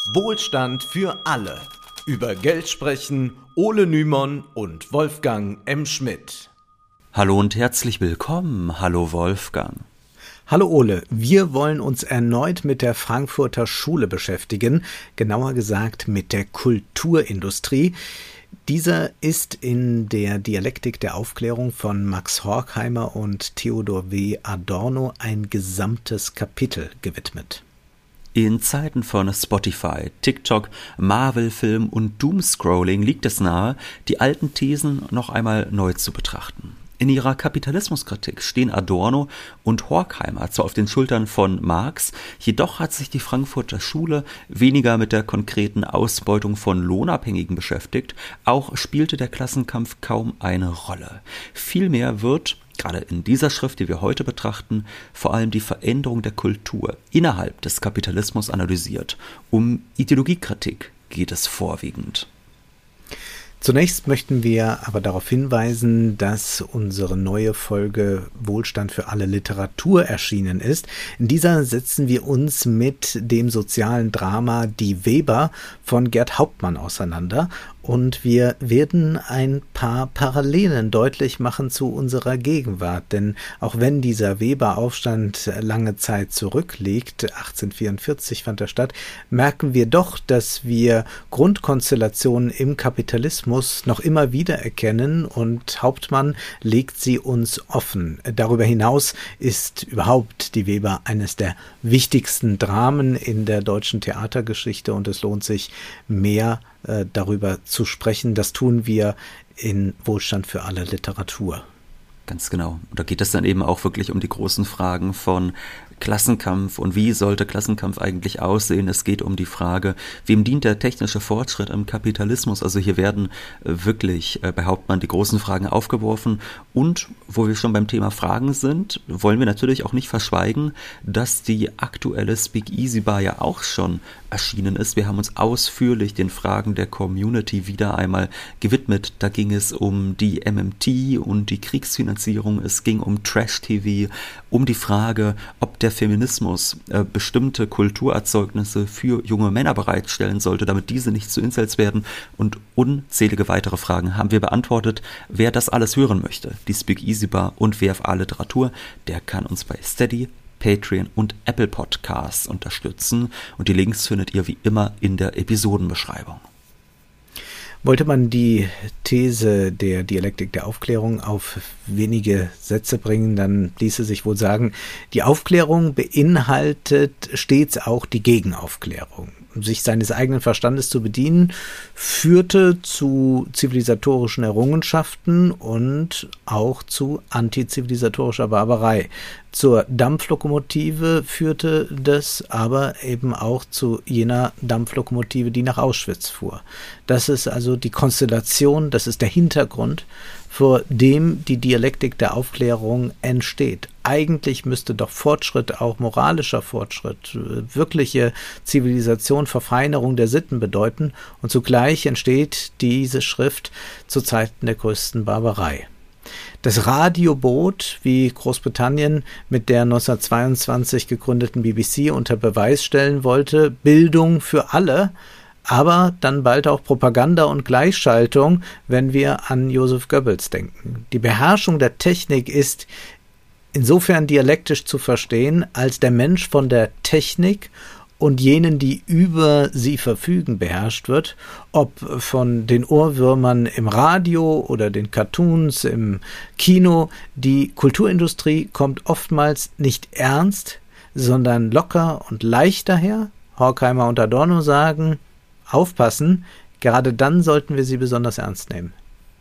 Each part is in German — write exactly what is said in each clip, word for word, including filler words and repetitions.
Wohlstand für alle. Über Geld sprechen Ole Nymon und Wolfgang M. Schmidt. Hallo und herzlich willkommen. Hallo Wolfgang. Hallo Ole, wir wollen uns erneut mit der Frankfurter Schule beschäftigen, genauer gesagt mit der Kulturindustrie. Dieser ist in der Dialektik der Aufklärung von Max Horkheimer und Theodor W. Adorno ein gesamtes Kapitel gewidmet. In Zeiten von Spotify, TikTok, Marvel-Film und Doomscrolling liegt es nahe, die alten Thesen noch einmal neu zu betrachten. In ihrer Kapitalismuskritik stehen Adorno und Horkheimer zwar auf den Schultern von Marx, jedoch hat sich die Frankfurter Schule weniger mit der konkreten Ausbeutung von Lohnabhängigen beschäftigt, auch spielte der Klassenkampf kaum eine Rolle. Vielmehr wird, gerade in dieser Schrift, die wir heute betrachten, vor allem die Veränderung der Kultur innerhalb des Kapitalismus analysiert. Um Ideologiekritik geht es vorwiegend. Zunächst möchten wir aber darauf hinweisen, dass unsere neue Folge Wohlstand für alle Literatur erschienen ist. In dieser setzen wir uns mit dem sozialen Drama Die Weber von Gerd Hauptmann auseinander und wir werden ein paar Parallelen deutlich machen zu unserer Gegenwart, denn auch wenn dieser Weber-Aufstand lange Zeit zurückliegt, achtzehnhundertvierundvierzig fand er statt, merken wir doch, dass wir Grundkonstellationen im Kapitalismus noch immer wieder erkennen und Hauptmann legt sie uns offen. Darüber hinaus ist überhaupt die Weber eines der wichtigsten Dramen in der deutschen Theatergeschichte und es lohnt sich mehr äh, darüber zu sprechen. Das tun wir in Wohlstand für alle Literatur. Ganz genau. Und da geht es dann eben auch wirklich um die großen Fragen von Klassenkampf und wie sollte Klassenkampf eigentlich aussehen. Es geht um die Frage, wem dient der technische Fortschritt im Kapitalismus? Also hier werden wirklich, behauptet man, die großen Fragen aufgeworfen. Und wo wir schon beim Thema Fragen sind, wollen wir natürlich auch nicht verschweigen, dass die aktuelle Speakeasy Bar ja auch schon erschienen ist. Wir haben uns ausführlich den Fragen der Community wieder einmal gewidmet. Da ging es um die M M T und die Kriegsfinanzierung. Es ging um Trash-T V, um die Frage, ob der Feminismus äh, bestimmte Kulturerzeugnisse für junge Männer bereitstellen sollte, damit diese nicht zu Incels werden, und unzählige weitere Fragen haben wir beantwortet. Wer das alles hören möchte, die Speakeasy Bar und W F A Literatur, der kann uns bei Steady, Patreon und Apple Podcasts unterstützen und die Links findet ihr wie immer in der Episodenbeschreibung. Wollte man die These der Dialektik der Aufklärung auf wenige Sätze bringen, dann ließe sich wohl sagen, die Aufklärung beinhaltet stets auch die Gegenaufklärung. Sich seines eigenen Verstandes zu bedienen, führte zu zivilisatorischen Errungenschaften und auch zu antizivilisatorischer Barbarei. Zur Dampflokomotive führte das aber eben auch zu jener Dampflokomotive, die nach Auschwitz fuhr. Das ist also die Konstellation, das ist der Hintergrund, vor dem die Dialektik der Aufklärung entsteht. Eigentlich müsste doch Fortschritt, auch moralischer Fortschritt, wirkliche Zivilisation, Verfeinerung der Sitten bedeuten und zugleich entsteht diese Schrift zu Zeiten der größten Barbarei. Das Radioboot, wie Großbritannien mit der neunzehnhundertzweiundzwanzig gegründeten B B C unter Beweis stellen wollte, Bildung für alle, aber dann bald auch Propaganda und Gleichschaltung, wenn wir an Joseph Goebbels denken. Die Beherrschung der Technik ist insofern dialektisch zu verstehen, als der Mensch von der Technik und jenen, die über sie verfügen, beherrscht wird, ob von den Ohrwürmern im Radio oder den Cartoons im Kino. Die Kulturindustrie kommt oftmals nicht ernst, sondern locker und leicht daher. Horkheimer und Adorno sagen, aufpassen, gerade dann sollten wir sie besonders ernst nehmen.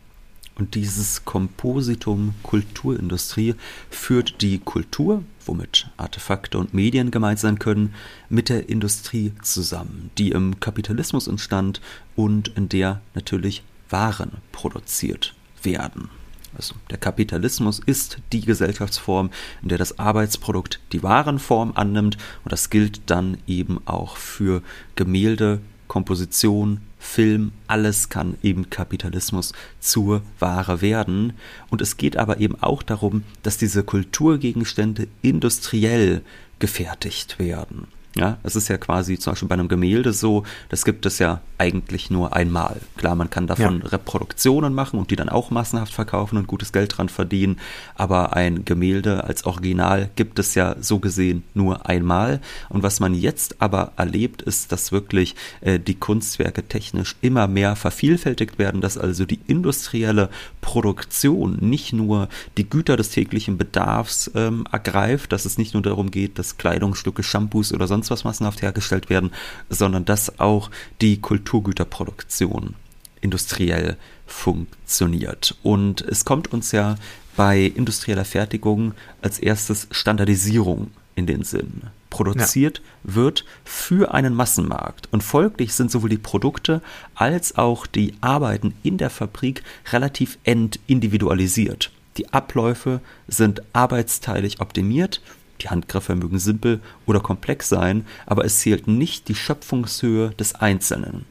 Und dieses Kompositum Kulturindustrie führt die Kultur, womit Artefakte und Medien gemeint sein können, mit der Industrie zusammen, die im Kapitalismus entstand und in der natürlich Waren produziert werden. Also der Kapitalismus ist die Gesellschaftsform, in der das Arbeitsprodukt die Warenform annimmt, und das gilt dann eben auch für Gemälde, Komposition, Film, alles kann eben Kapitalismus zur Ware werden. Und es geht aber eben auch darum, dass diese Kulturgegenstände industriell gefertigt werden. Ja, es ist ja quasi zum Beispiel bei einem Gemälde so, das gibt es ja eigentlich nur einmal. Klar, man kann davon ja. Reproduktionen machen und die dann auch massenhaft verkaufen und gutes Geld dran verdienen, aber ein Gemälde als Original gibt es ja so gesehen nur einmal. Und was man jetzt aber erlebt, ist, dass wirklich äh, die Kunstwerke technisch immer mehr vervielfältigt werden, dass also die industrielle Produktion nicht nur die Güter des täglichen Bedarfs ähm, ergreift, dass es nicht nur darum geht, dass Kleidungsstücke, Shampoos oder sonst was massenhaft hergestellt werden, sondern dass auch die Kulturgüterproduktion industriell funktioniert. Und es kommt uns ja bei industrieller Fertigung als erstes Standardisierung in den Sinn. Produziert ja. wird für einen Massenmarkt und folglich sind sowohl die Produkte als auch die Arbeiten in der Fabrik relativ entindividualisiert. Die Abläufe sind arbeitsteilig optimiert. Die Handgriffe mögen simpel oder komplex sein, aber es zählt nicht die Schöpfungshöhe des Einzelnen.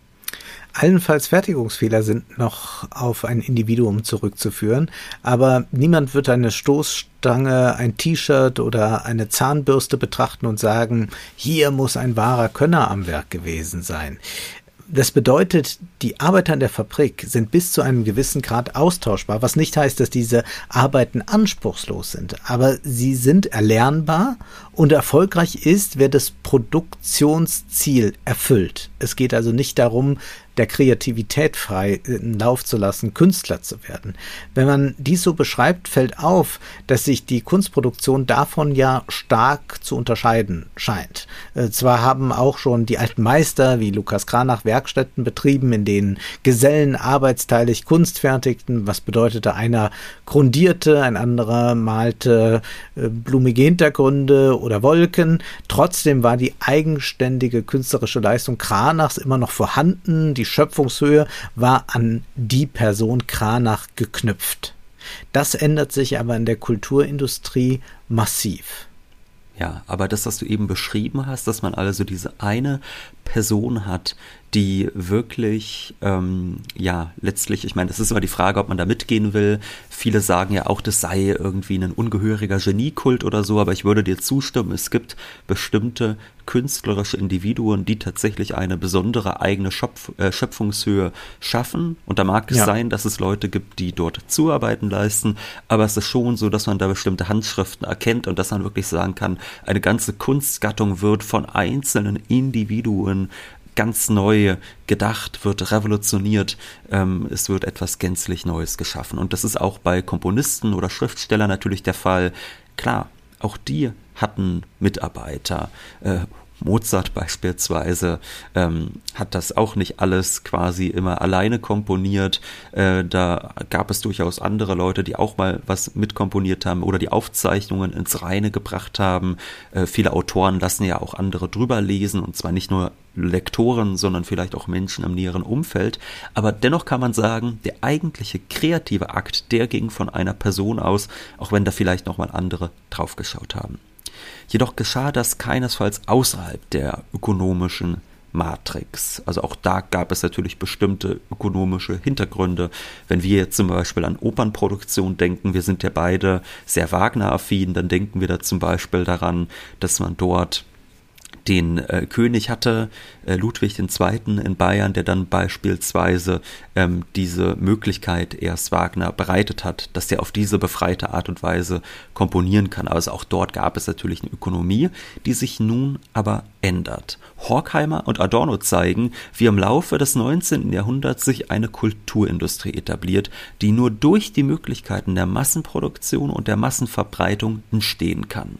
Allenfalls Fertigungsfehler sind noch auf ein Individuum zurückzuführen, aber niemand wird eine Stoßstange, ein T-Shirt oder eine Zahnbürste betrachten und sagen, hier muss ein wahrer Könner am Werk gewesen sein. Das bedeutet, die Arbeiter in der Fabrik sind bis zu einem gewissen Grad austauschbar, was nicht heißt, dass diese Arbeiten anspruchslos sind, aber sie sind erlernbar und erfolgreich ist, wer das Produktionsziel erfüllt. Es geht also nicht darum, der Kreativität freien Lauf zu lassen, Künstler zu werden. Wenn man dies so beschreibt, fällt auf, dass sich die Kunstproduktion davon ja stark zu unterscheiden scheint. Äh, zwar haben auch schon die alten Meister wie Lukas Cranach Werkstätten betrieben, in denen Gesellen arbeitsteilig Kunst fertigten. Was bedeutete, einer grundierte, ein anderer malte äh, blumige Hintergründe oder Wolken. Trotzdem war die eigenständige künstlerische Leistung Cranachs immer noch vorhanden. Die Schöpfungshöhe war an die Person Cranach geknüpft. Das ändert sich aber in der Kulturindustrie massiv. Ja, aber das, was du eben beschrieben hast, dass man also diese eine Person hat, die wirklich, ähm, ja, letztlich, ich meine, das ist immer die Frage, ob man da mitgehen will. Viele sagen ja auch, das sei irgendwie ein ungehöriger Geniekult oder so, aber ich würde dir zustimmen, es gibt bestimmte künstlerische Individuen, die tatsächlich eine besondere eigene Schöpf- äh, Schöpfungshöhe schaffen. Und da mag es ja. sein, dass es Leute gibt, die dort Zuarbeiten leisten, aber es ist schon so, dass man da bestimmte Handschriften erkennt und dass man wirklich sagen kann, eine ganze Kunstgattung wird von einzelnen Individuen ganz neu gedacht, wird revolutioniert, ähm, es wird etwas gänzlich Neues geschaffen. Und das ist auch bei Komponisten oder Schriftstellern natürlich der Fall. Klar, auch die hatten Mitarbeiter. Äh, Mozart beispielsweise ähm, hat das auch nicht alles quasi immer alleine komponiert. Äh, da gab es durchaus andere Leute, die auch mal was mitkomponiert haben oder die Aufzeichnungen ins Reine gebracht haben. Äh, viele Autoren lassen ja auch andere drüber lesen, und zwar nicht nur Lektoren, sondern vielleicht auch Menschen im näheren Umfeld. Aber dennoch kann man sagen, der eigentliche kreative Akt, der ging von einer Person aus, auch wenn da vielleicht nochmal andere draufgeschaut haben. Jedoch geschah das keinesfalls außerhalb der ökonomischen Matrix. Also auch da gab es natürlich bestimmte ökonomische Hintergründe. Wenn wir jetzt zum Beispiel an Opernproduktion denken, wir sind ja beide sehr Wagner-affin, dann denken wir da zum Beispiel daran, dass man dort den äh, König hatte, äh, Ludwig der Zweite. in Bayern, der dann beispielsweise ähm, diese Möglichkeit erst Wagner bereitet hat, dass der auf diese befreite Art und Weise komponieren kann. Also auch dort gab es natürlich eine Ökonomie, die sich nun aber ändert. Horkheimer und Adorno zeigen, wie im Laufe des neunzehnten. Jahrhunderts sich eine Kulturindustrie etabliert, die nur durch die Möglichkeiten der Massenproduktion und der Massenverbreitung entstehen kann.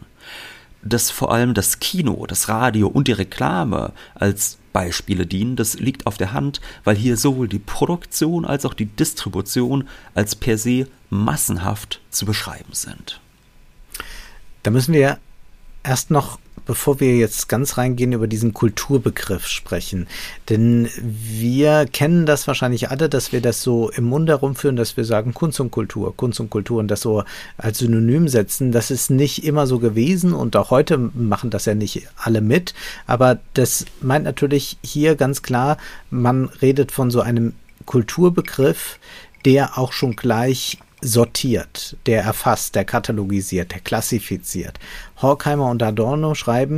Dass vor allem das Kino, das Radio und die Reklame als Beispiele dienen, das liegt auf der Hand, weil hier sowohl die Produktion als auch die Distribution als per se massenhaft zu beschreiben sind. Da müssen wir erst noch, bevor wir jetzt ganz reingehen, über diesen Kulturbegriff sprechen. Denn wir kennen das wahrscheinlich alle, dass wir das so im Mund herumführen, dass wir sagen Kunst und Kultur, Kunst und Kultur und das so als Synonym setzen. Das ist nicht immer so gewesen und auch heute machen das ja nicht alle mit. Aber das meint natürlich hier ganz klar, man redet von so einem Kulturbegriff, der auch schon gleich sortiert, der erfasst, der katalogisiert, der klassifiziert. Horkheimer und Adorno schreiben,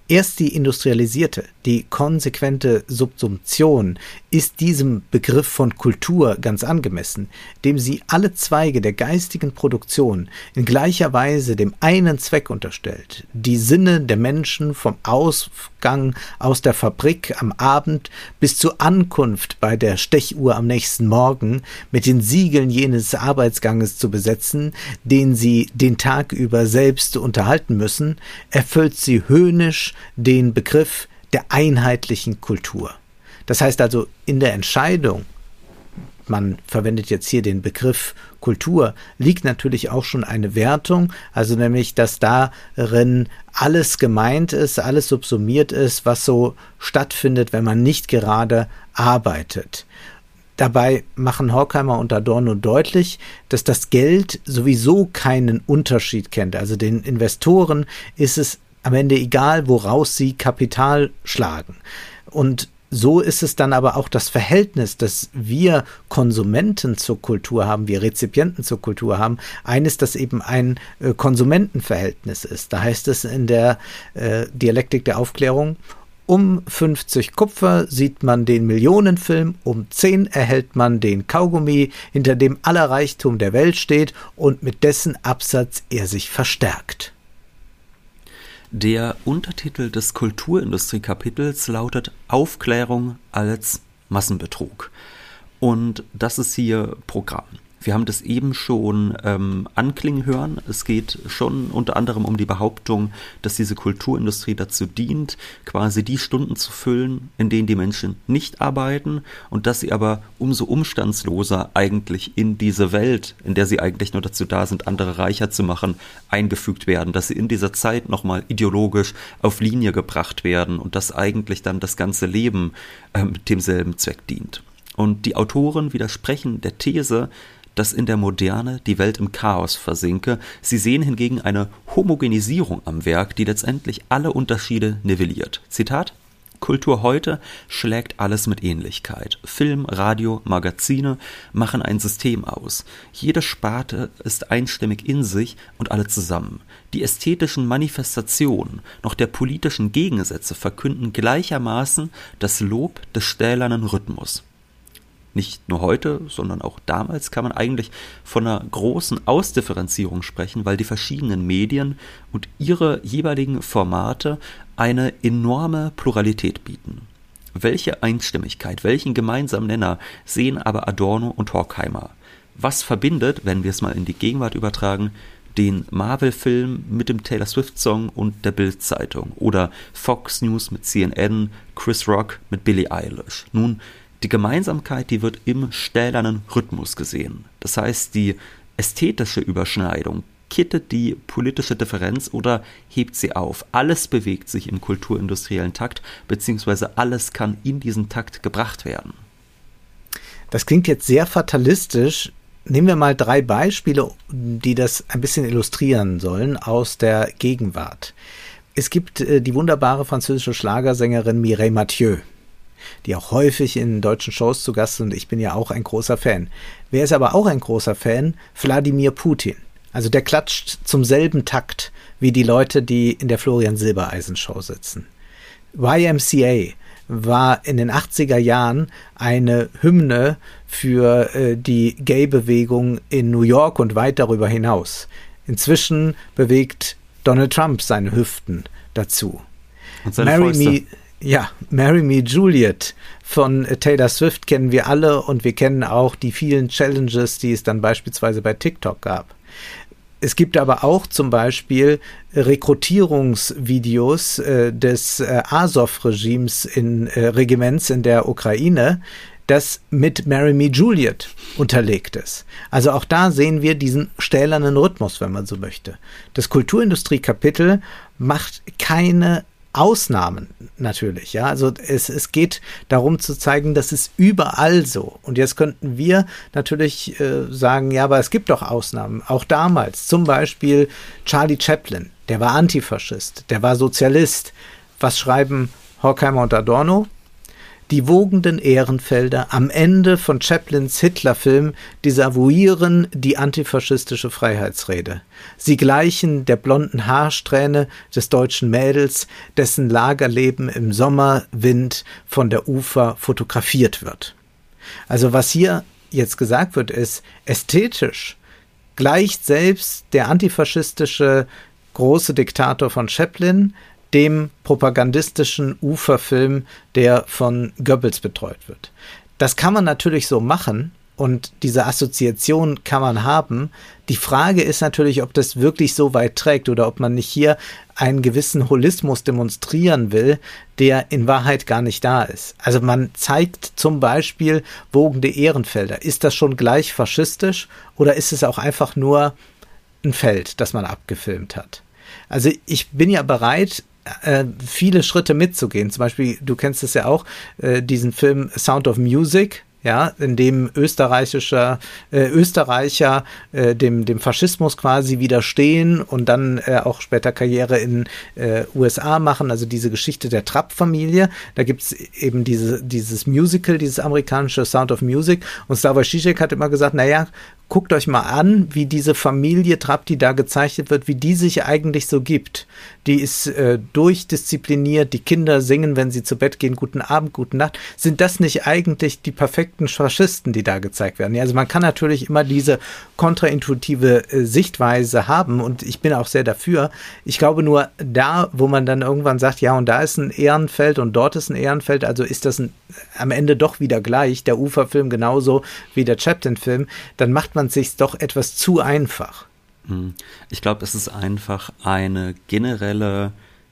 Erst die industrialisierte, die konsequente Subsumption ist diesem Begriff von Kultur ganz angemessen, dem sie alle Zweige der geistigen Produktion in gleicher Weise dem einen Zweck unterstellt, die Sinne der Menschen vom Ausgang aus der Fabrik am Abend bis zur Ankunft bei der Stechuhr am nächsten Morgen mit den Siegeln jenes Arbeitsganges zu besetzen, den sie den Tag über selbst unterhalten müssen, erfüllt sie höhnisch den Begriff der einheitlichen Kultur. Das heißt also, in der Entscheidung, man verwendet jetzt hier den Begriff Kultur, liegt natürlich auch schon eine Wertung, also nämlich, dass darin alles gemeint ist, alles subsumiert ist, was so stattfindet, wenn man nicht gerade arbeitet. Dabei machen Horkheimer und Adorno deutlich, dass das Geld sowieso keinen Unterschied kennt. Also den Investoren ist es am Ende egal, woraus sie Kapital schlagen. Und so ist es dann aber auch das Verhältnis, das wir Konsumenten zur Kultur haben, wir Rezipienten zur Kultur haben, eines, das eben ein äh, Konsumentenverhältnis ist. Da heißt es in der äh, Dialektik der Aufklärung, um fünfzig Kupfer sieht man den Millionenfilm, um zehn erhält man den Kaugummi, hinter dem aller Reichtum der Welt steht und mit dessen Absatz er sich verstärkt. Der Untertitel des Kulturindustriekapitels lautet Aufklärung als Massenbetrug. Und das ist hier Programm. Wir haben das eben schon ähm, anklingen hören. Es geht schon unter anderem um die Behauptung, dass diese Kulturindustrie dazu dient, quasi die Stunden zu füllen, in denen die Menschen nicht arbeiten und dass sie aber umso umstandsloser eigentlich in diese Welt, in der sie eigentlich nur dazu da sind, andere reicher zu machen, eingefügt werden, dass sie in dieser Zeit nochmal ideologisch auf Linie gebracht werden und dass eigentlich dann das ganze Leben ähm, demselben Zweck dient. Und die Autoren widersprechen der These, dass in der Moderne die Welt im Chaos versinke. Sie sehen hingegen eine Homogenisierung am Werk, die letztendlich alle Unterschiede nivelliert. Zitat: Kultur heute schlägt alles mit Ähnlichkeit. Film, Radio, Magazine machen ein System aus. Jede Sparte ist einstimmig in sich und alle zusammen. Die ästhetischen Manifestationen noch der politischen Gegensätze verkünden gleichermaßen das Lob des stählernen Rhythmus. Nicht nur heute, sondern auch damals kann man eigentlich von einer großen Ausdifferenzierung sprechen, weil die verschiedenen Medien und ihre jeweiligen Formate eine enorme Pluralität bieten. Welche Einstimmigkeit, welchen gemeinsamen Nenner sehen aber Adorno und Horkheimer? Was verbindet, wenn wir es mal in die Gegenwart übertragen, den Marvel-Film mit dem Taylor Swift-Song und der Bild-Zeitung oder Fox News mit C N N, Chris Rock mit Billie Eilish? Nun, die Gemeinsamkeit, die wird im stählernen Rhythmus gesehen. Das heißt, die ästhetische Überschneidung kittet die politische Differenz oder hebt sie auf. Alles bewegt sich im kulturindustriellen Takt, beziehungsweise alles kann in diesen Takt gebracht werden. Das klingt jetzt sehr fatalistisch. Nehmen wir mal drei Beispiele, die das ein bisschen illustrieren sollen aus der Gegenwart. Es gibt äh, die wunderbare französische Schlagersängerin Mireille Mathieu, die auch häufig in deutschen Shows zu Gast sind. Ich bin ja auch ein großer Fan. Wer ist aber auch ein großer Fan? Wladimir Putin. Also der klatscht zum selben Takt wie die Leute, die in der Florian Silbereisen Show sitzen. Y M C A war in den achtziger Jahren eine Hymne für äh, die Gay-Bewegung in New York und weit darüber hinaus. Inzwischen bewegt Donald Trump seine Hüften dazu. Und seine Marry Fäuste. Me Ja, Marry Me Juliet von Taylor Swift kennen wir alle und wir kennen auch die vielen Challenges, die es dann beispielsweise bei TikTok gab. Es gibt aber auch zum Beispiel Rekrutierungsvideos äh, des äh, Azov-Regimes in äh, Regiments in der Ukraine, das mit Marry Me Juliet unterlegt ist. Also auch da sehen wir diesen stählernen Rhythmus, wenn man so möchte. Das Kulturindustriekapitel macht keine Ausnahmen natürlich, ja, also es, es geht darum zu zeigen, das ist überall so. Und jetzt könnten wir natürlich äh, sagen, ja, aber es gibt doch Ausnahmen, auch damals, zum Beispiel Charlie Chaplin, der war Antifaschist, der war Sozialist. Was schreiben Horkheimer und Adorno? Die wogenden Ehrenfelder am Ende von Chaplins Hitlerfilm desavouieren die antifaschistische Freiheitsrede. Sie gleichen der blonden Haarsträhne des deutschen Mädels, dessen Lagerleben im Sommerwind von der Ufer fotografiert wird. Also was hier jetzt gesagt wird, ist, ästhetisch gleicht selbst der antifaschistische große Diktator von Chaplin dem propagandistischen Uferfilm, der von Goebbels betreut wird. Das kann man natürlich so machen und diese Assoziation kann man haben. Die Frage ist natürlich, ob das wirklich so weit trägt oder ob man nicht hier einen gewissen Holismus demonstrieren will, der in Wahrheit gar nicht da ist. Also man zeigt zum Beispiel wogende Ehrenfelder. Ist das schon gleich faschistisch oder ist es auch einfach nur ein Feld, das man abgefilmt hat? Also ich bin ja bereit, äh, viele Schritte mitzugehen. Zum Beispiel, du kennst es ja auch, äh, diesen Film Sound of Music, ja, in dem österreichischer äh, Österreicher äh, dem dem Faschismus quasi widerstehen und dann äh, auch später Karriere in äh, U S A machen, also diese Geschichte der Trapp-Familie. Da gibt's eben diese dieses Musical, dieses amerikanische Sound of Music, und Slavoj Žižek hat immer gesagt, naja, guckt euch mal an, wie diese Familie Trapp, die da gezeichnet wird, wie die sich eigentlich so gibt. Die ist äh, durchdiszipliniert, die Kinder singen, wenn sie zu Bett gehen, guten Abend, guten Nacht. Sind das nicht eigentlich die perfekten Faschisten, die da gezeigt werden? Ja, also man kann natürlich immer diese kontraintuitive äh, Sichtweise haben und ich bin auch sehr dafür. Ich glaube nur, da, wo man dann irgendwann sagt, ja, und da ist ein Ehrenfeld und dort ist ein Ehrenfeld, also ist das ein, am Ende doch wieder gleich, der Uferfilm genauso wie der Chaplin-Film, dann macht man sich doch etwas zu einfach. Ich glaube, es ist einfach eine generelle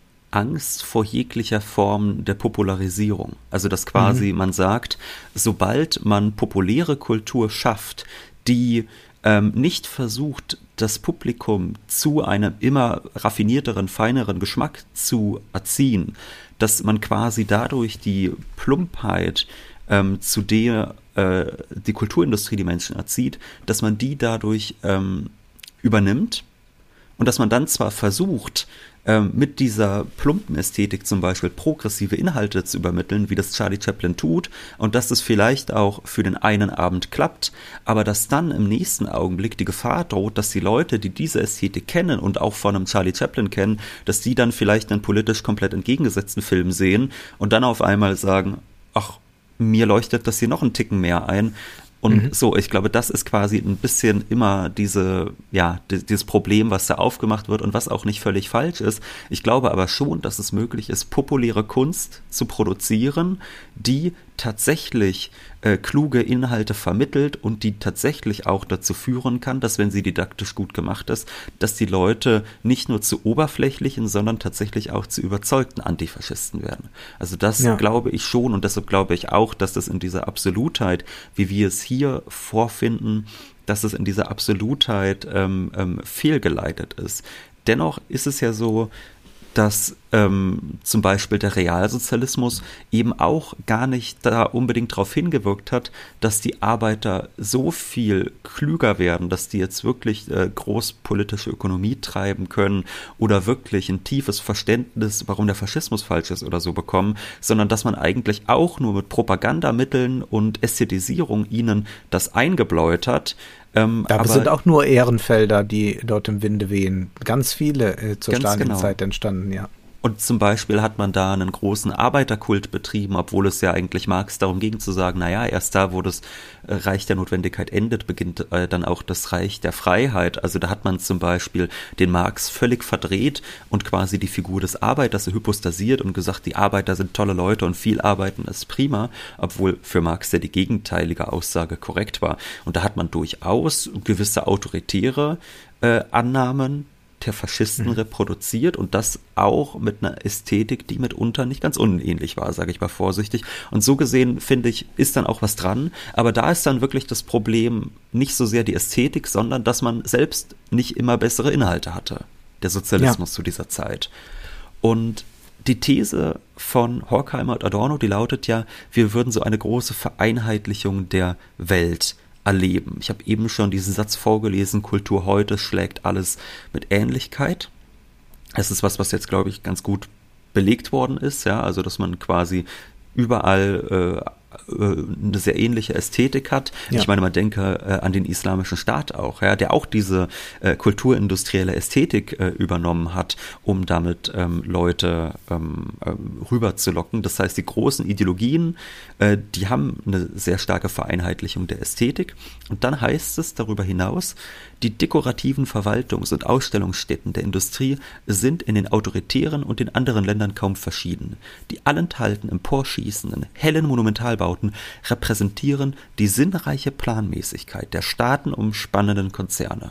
Angst vor jeglicher Form der Popularisierung. Also dass quasi mhm. man sagt, sobald man populäre Kultur schafft, die ähm, nicht versucht, das Publikum zu einem immer raffinierteren, feineren Geschmack zu erziehen, dass man quasi dadurch die Plumpheit ähm, zu der äh, die Kulturindustrie die Menschen erzieht, dass man die dadurch ähm, übernimmt und dass man dann zwar versucht, ähm, mit dieser plumpen Ästhetik zum Beispiel progressive Inhalte zu übermitteln, wie das Charlie Chaplin tut, und dass das vielleicht auch für den einen Abend klappt, aber dass dann im nächsten Augenblick die Gefahr droht, dass die Leute, die diese Ästhetik kennen und auch von einem Charlie Chaplin kennen, dass die dann vielleicht einen politisch komplett entgegengesetzten Film sehen und dann auf einmal sagen, ach, mir leuchtet das hier noch einen Ticken mehr ein. Und mhm. so, ich glaube, das ist quasi ein bisschen immer diese, ja, dieses Problem, was da aufgemacht wird und was auch nicht völlig falsch ist. Ich glaube aber schon, dass es möglich ist, populäre Kunst zu produzieren, die tatsächlich äh, kluge Inhalte vermittelt und die tatsächlich auch dazu führen kann, dass, wenn sie didaktisch gut gemacht ist, dass die Leute nicht nur zu oberflächlichen, sondern tatsächlich auch zu überzeugten Antifaschisten werden. Also das ja. glaube ich schon, und deshalb glaube ich auch, dass das in dieser Absolutheit, wie wir es hier vorfinden, dass es in dieser Absolutheit ähm, ähm, fehlgeleitet ist. Dennoch ist es ja so, dass ähm, zum Beispiel der Realsozialismus eben auch gar nicht da unbedingt darauf hingewirkt hat, dass die Arbeiter so viel klüger werden, dass die jetzt wirklich äh, großpolitische Ökonomie treiben können oder wirklich ein tiefes Verständnis, warum der Faschismus falsch ist oder so bekommen, sondern dass man eigentlich auch nur mit Propagandamitteln und Ästhetisierung ihnen das eingebläut hat. Ähm, da aber sind auch nur Ehrenfelder, die dort im Winde wehen. Ganz viele äh, zur Stalinzeit genau. entstanden, ja. Und zum Beispiel hat man da einen großen Arbeiterkult betrieben, obwohl es ja eigentlich Marx darum ging zu sagen, naja, erst da, wo das Reich der Notwendigkeit endet, beginnt äh, dann auch das Reich der Freiheit. Also da hat man zum Beispiel den Marx völlig verdreht und quasi die Figur des Arbeiters hypostasiert und gesagt, die Arbeiter sind tolle Leute und viel arbeiten ist prima, obwohl für Marx ja die gegenteilige Aussage korrekt war. Und da hat man durchaus gewisse autoritäre äh, Annahmen der Faschisten mhm. reproduziert und das auch mit einer Ästhetik, die mitunter nicht ganz unähnlich war, sage ich mal vorsichtig. Und so gesehen, finde ich, ist dann auch was dran. Aber da ist dann wirklich das Problem nicht so sehr die Ästhetik, sondern dass man selbst nicht immer bessere Inhalte hatte, der Sozialismus ja. zu dieser Zeit. Und die These von Horkheimer und Adorno, die lautet ja, wir würden so eine große Vereinheitlichung der Welt erleben. Ich habe eben schon diesen Satz vorgelesen, Kultur heute schlägt alles mit Ähnlichkeit. Es ist was, was jetzt, glaube ich, ganz gut belegt worden ist, ja, also dass man quasi überall äh, eine sehr ähnliche Ästhetik hat. Ja. Ich meine, man denke äh, an den Islamischen Staat auch, ja, der auch diese äh, kulturindustrielle Ästhetik äh, übernommen hat, um damit ähm, Leute ähm, äh, rüberzulocken. Das heißt, die großen Ideologien, äh, die haben eine sehr starke Vereinheitlichung der Ästhetik. Und dann heißt es darüber hinaus, die dekorativen Verwaltungs- und Ausstellungsstätten der Industrie sind in den autoritären und den anderen Ländern kaum verschieden. Die allenthalben emporschießenden, hellen Monumentalbauten repräsentieren die sinnreiche Planmäßigkeit der staatenumspannenden Konzerne.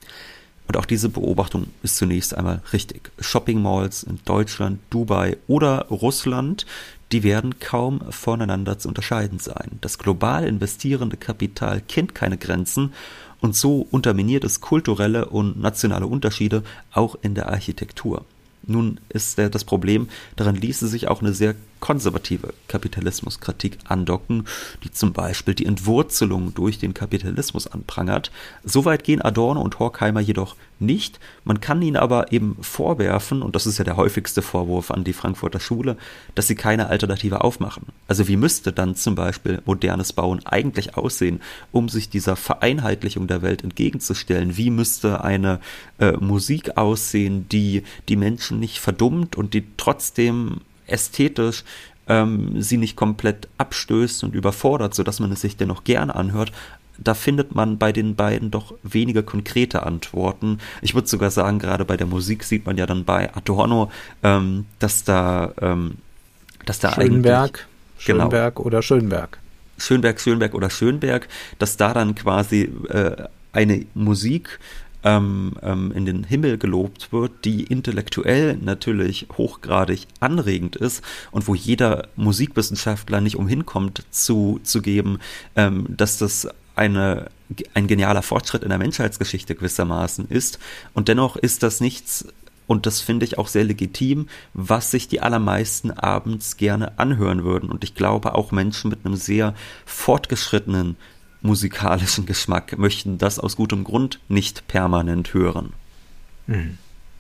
Und auch diese Beobachtung ist zunächst einmal richtig. Shopping-Malls in Deutschland, Dubai oder Russland, die werden kaum voneinander zu unterscheiden sein. Das global investierende Kapital kennt keine Grenzen und so unterminiert es kulturelle und nationale Unterschiede auch in der Architektur. Nun ist das Problem, daran ließe sich auch eine sehr konservative Kapitalismuskritik andocken, die zum Beispiel die Entwurzelung durch den Kapitalismus anprangert. Soweit gehen Adorno und Horkheimer jedoch nicht. Man kann ihnen aber eben vorwerfen, und das ist ja der häufigste Vorwurf an die Frankfurter Schule, dass sie keine Alternative aufmachen. Also wie müsste dann zum Beispiel modernes Bauen eigentlich aussehen, um sich dieser Vereinheitlichung der Welt entgegenzustellen? Wie müsste eine äh, Musik aussehen, die die Menschen nicht verdummt und die trotzdem ästhetisch ähm, sie nicht komplett abstößt und überfordert, sodass man es sich dennoch gerne anhört? Da findet man bei den beiden doch weniger konkrete Antworten. Ich würde sogar sagen, gerade bei der Musik sieht man ja dann bei Adorno, ähm, dass da, ähm, dass da Schönberg, eigentlich, Schönberg genau, oder Schönberg. Schönberg, Schönberg oder Schönberg, dass da dann quasi äh, eine Musik Ähm, ähm, in den Himmel gelobt wird, die intellektuell natürlich hochgradig anregend ist und wo jeder Musikwissenschaftler nicht umhin kommt zu, zu geben, ähm, dass das eine, ein genialer Fortschritt in der Menschheitsgeschichte gewissermaßen ist. Und dennoch ist das nichts, und das finde ich auch sehr legitim, was sich die allermeisten abends gerne anhören würden. Und ich glaube, auch Menschen mit einem sehr fortgeschrittenen musikalischen Geschmack möchten das aus gutem Grund nicht permanent hören. Hm.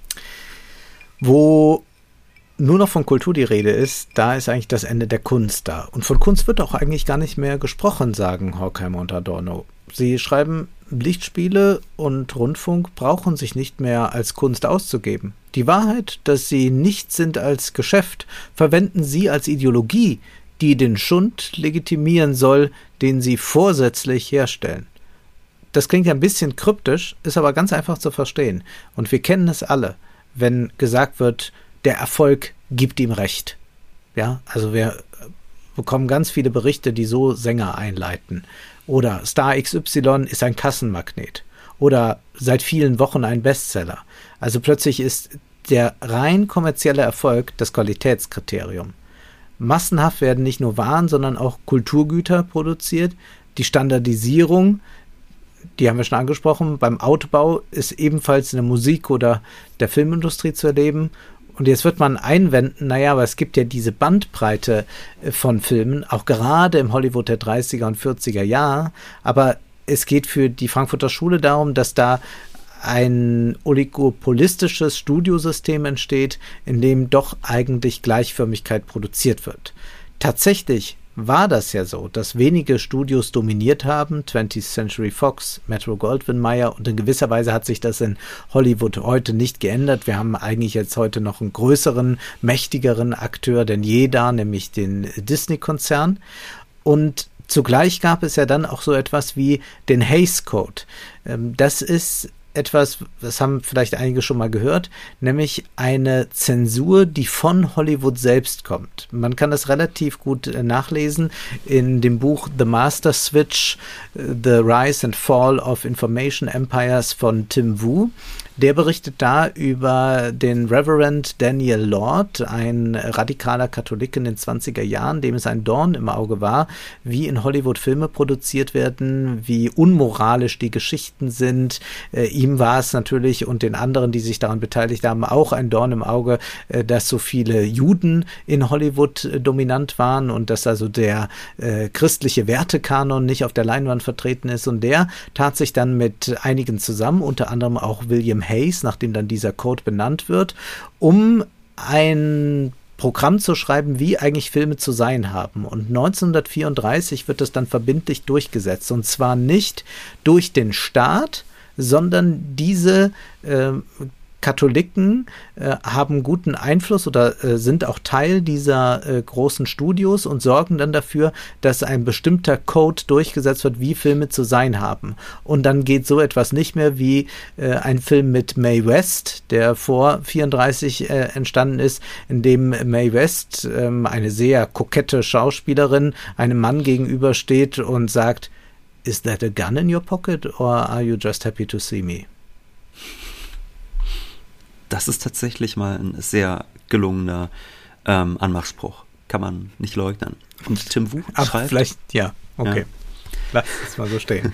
Wo nur noch von Kultur die Rede ist, da ist eigentlich das Ende der Kunst da. Und von Kunst wird auch eigentlich gar nicht mehr gesprochen, sagen Horkheimer und Adorno. Sie schreiben, Lichtspiele und Rundfunk brauchen sich nicht mehr als Kunst auszugeben. Die Wahrheit, dass sie nichts sind als Geschäft, verwenden sie als Ideologie, die den Schund legitimieren soll, den sie vorsätzlich herstellen. Das klingt ja ein bisschen kryptisch, ist aber ganz einfach zu verstehen. Und wir kennen es alle, wenn gesagt wird, der Erfolg gibt ihm Recht. Ja, also wir bekommen ganz viele Berichte, die so Sänger einleiten. Oder Star X Y ist ein Kassenmagnet. Oder seit vielen Wochen ein Bestseller. Also plötzlich ist der rein kommerzielle Erfolg das Qualitätskriterium. Massenhaft werden nicht nur Waren, sondern auch Kulturgüter produziert. Die Standardisierung, die haben wir schon angesprochen, beim Autobau ist ebenfalls in der Musik- oder der Filmindustrie zu erleben. Und jetzt wird man einwenden, naja, aber es gibt ja diese Bandbreite von Filmen, auch gerade im Hollywood der dreißiger und vierziger Jahre. Aber es geht für die Frankfurter Schule darum, dass da ein oligopolistisches Studiosystem entsteht, in dem doch eigentlich Gleichförmigkeit produziert wird. Tatsächlich war das ja so, dass wenige Studios dominiert haben, twentieth Century Fox, Metro-Goldwyn-Mayer, und in gewisser Weise hat sich das in Hollywood heute nicht geändert. Wir haben eigentlich jetzt heute noch einen größeren, mächtigeren Akteur denn je da, nämlich den Disney-Konzern. Und zugleich gab es ja dann auch so etwas wie den Hays Code. Das ist etwas, das haben vielleicht einige schon mal gehört, nämlich eine Zensur, die von Hollywood selbst kommt. Man kann das relativ gut äh, nachlesen in dem Buch The Master Switch, The Rise and Fall of Information Empires von Tim Wu. Der berichtet da über den Reverend Daniel Lord, ein radikaler Katholik in den zwanziger Jahren, dem es ein Dorn im Auge war, wie in Hollywood Filme produziert werden, wie unmoralisch die Geschichten sind. Äh, ihm war es natürlich und den anderen, die sich daran beteiligt haben, auch ein Dorn im Auge, äh, dass so viele Juden in Hollywood äh, dominant waren und dass also der äh, christliche Wertekanon nicht auf der Leinwand vertreten ist. Und der tat sich dann mit einigen zusammen, unter anderem auch William Hays, nachdem dann dieser Code benannt wird, um ein Programm zu schreiben, wie eigentlich Filme zu sein haben. Und neunzehnhundertvierunddreißig wird das dann verbindlich durchgesetzt. Und zwar nicht durch den Staat, sondern diese äh, Katholiken äh, haben guten Einfluss oder äh, sind auch Teil dieser äh, großen Studios und sorgen dann dafür, dass ein bestimmter Code durchgesetzt wird, wie Filme zu sein haben. Und dann geht so etwas nicht mehr wie äh, ein Film mit Mae West, der vor vierunddreißig äh, entstanden ist, in dem Mae West, äh, eine sehr kokette Schauspielerin, einem Mann gegenübersteht und sagt, "Is that a gun in your pocket or are you just happy to see me?" Das ist tatsächlich mal ein sehr gelungener ähm, Anmachspruch. Kann man nicht leugnen. Und Tim Wu Ach, schreibt... vielleicht, ja, okay. Ja. Lass es mal so stehen.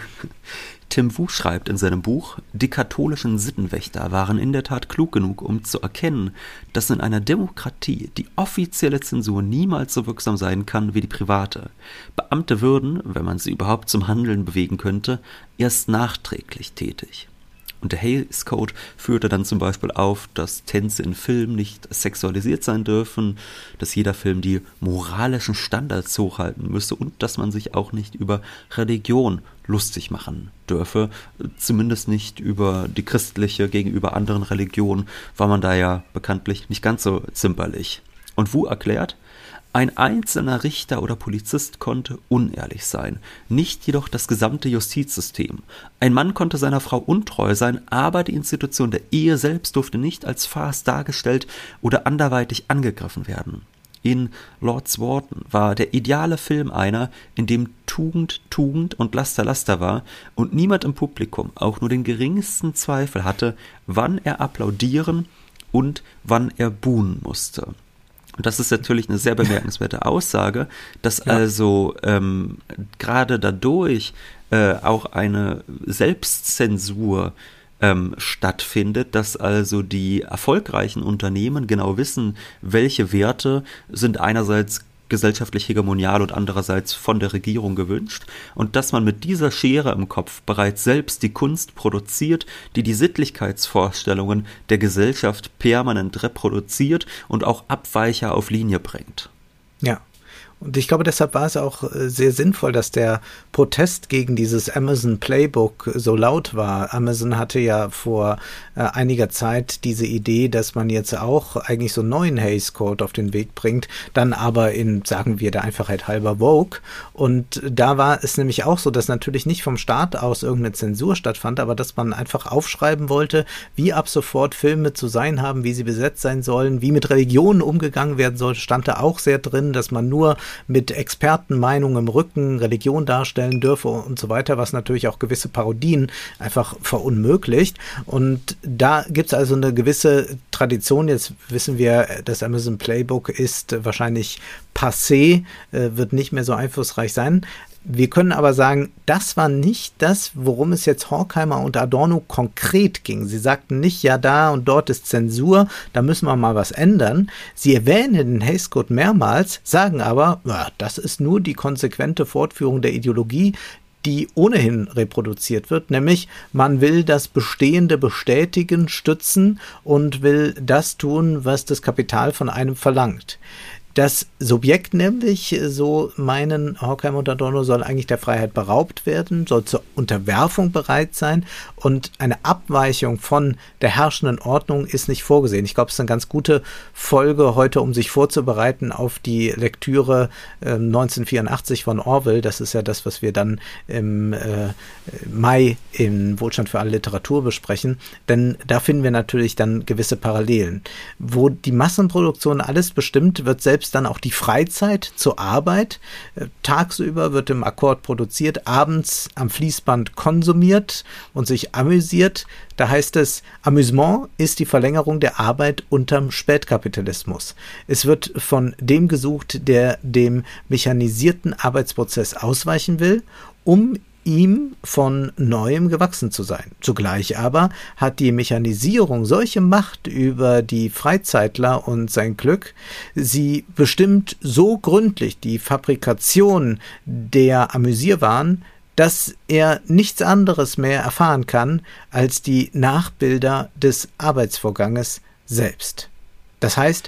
Tim Wu schreibt in seinem Buch, die katholischen Sittenwächter waren in der Tat klug genug, um zu erkennen, dass in einer Demokratie die offizielle Zensur niemals so wirksam sein kann wie die private. Beamte würden, wenn man sie überhaupt zum Handeln bewegen könnte, erst nachträglich tätig. Und der Hays Code führte dann zum Beispiel auf, dass Tänze in Filmen nicht sexualisiert sein dürfen, dass jeder Film die moralischen Standards hochhalten müsse und dass man sich auch nicht über Religion lustig machen dürfe, zumindest nicht über die christliche gegenüber anderen Religionen, war man da ja bekanntlich nicht ganz so zimperlich. Und Wu erklärt, ein einzelner Richter oder Polizist konnte unehrlich sein, nicht jedoch das gesamte Justizsystem. Ein Mann konnte seiner Frau untreu sein, aber die Institution der Ehe selbst durfte nicht als Farce dargestellt oder anderweitig angegriffen werden. In Lord Swarton war der ideale Film einer, in dem Tugend Tugend und Laster Laster war und niemand im Publikum auch nur den geringsten Zweifel hatte, wann er applaudieren und wann er buhen musste. Und das ist natürlich eine sehr bemerkenswerte Aussage, dass ja. also ähm, gerade dadurch äh, auch eine Selbstzensur ähm, stattfindet, dass also die erfolgreichen Unternehmen genau wissen, welche Werte sind einerseits gesellschaftlich hegemonial und andererseits von der Regierung gewünscht und dass man mit dieser Schere im Kopf bereits selbst die Kunst produziert, die die Sittlichkeitsvorstellungen der Gesellschaft permanent reproduziert und auch Abweicher auf Linie bringt. Ja. Und ich glaube, deshalb war es auch sehr sinnvoll, dass der Protest gegen dieses Amazon Playbook so laut war. Amazon hatte ja vor äh, einiger Zeit diese Idee, dass man jetzt auch eigentlich so einen neuen Hays Code auf den Weg bringt, dann aber in, sagen wir, der Einfachheit halber Vogue. Und da war es nämlich auch so, dass natürlich nicht vom Staat aus irgendeine Zensur stattfand, aber dass man einfach aufschreiben wollte, wie ab sofort Filme zu sein haben, wie sie besetzt sein sollen, wie mit Religionen umgegangen werden soll, stand da auch sehr drin, dass man nur mit Expertenmeinungen im Rücken Religion darstellen dürfe und so weiter, was natürlich auch gewisse Parodien einfach verunmöglicht. Und da gibt es also eine gewisse Tradition. Jetzt wissen wir, das Amazon Playbook ist wahrscheinlich passé, wird nicht mehr so einflussreich sein. Wir können aber sagen, das war nicht das, worum es jetzt Horkheimer und Adorno konkret ging. Sie sagten nicht, ja, da und dort ist Zensur, da müssen wir mal was ändern. Sie erwähnen den Hays Code mehrmals, sagen aber, ja, das ist nur die konsequente Fortführung der Ideologie, die ohnehin reproduziert wird, nämlich man will das Bestehende bestätigen, stützen und will das tun, was das Kapital von einem verlangt. Das Subjekt nämlich, so meinen Horkheimer und Adorno, soll eigentlich der Freiheit beraubt werden, soll zur Unterwerfung bereit sein und eine Abweichung von der herrschenden Ordnung ist nicht vorgesehen. Ich glaube, es ist eine ganz gute Folge heute, um sich vorzubereiten auf die Lektüre äh, neunzehnhundertvierundachtzig von Orwell. Das ist ja das, was wir dann im äh, Mai in Wohlstand für alle Literatur besprechen, denn da finden wir natürlich dann gewisse Parallelen. Wo die Massenproduktion alles bestimmt, wird selbst dann auch die Freizeit zur Arbeit. Äh, tagsüber wird im Akkord produziert, abends am Fließband konsumiert und sich amüsiert. Da heißt es, Amüsement ist die Verlängerung der Arbeit unterm Spätkapitalismus. Es wird von dem gesucht, der dem mechanisierten Arbeitsprozess ausweichen will, um ihm von Neuem gewachsen zu sein. Zugleich aber hat die Mechanisierung solche Macht über die Freizeitler und sein Glück, sie bestimmt so gründlich die Fabrikation der Amüsierwaren, dass er nichts anderes mehr erfahren kann als die Nachbilder des Arbeitsvorganges selbst. Das heißt,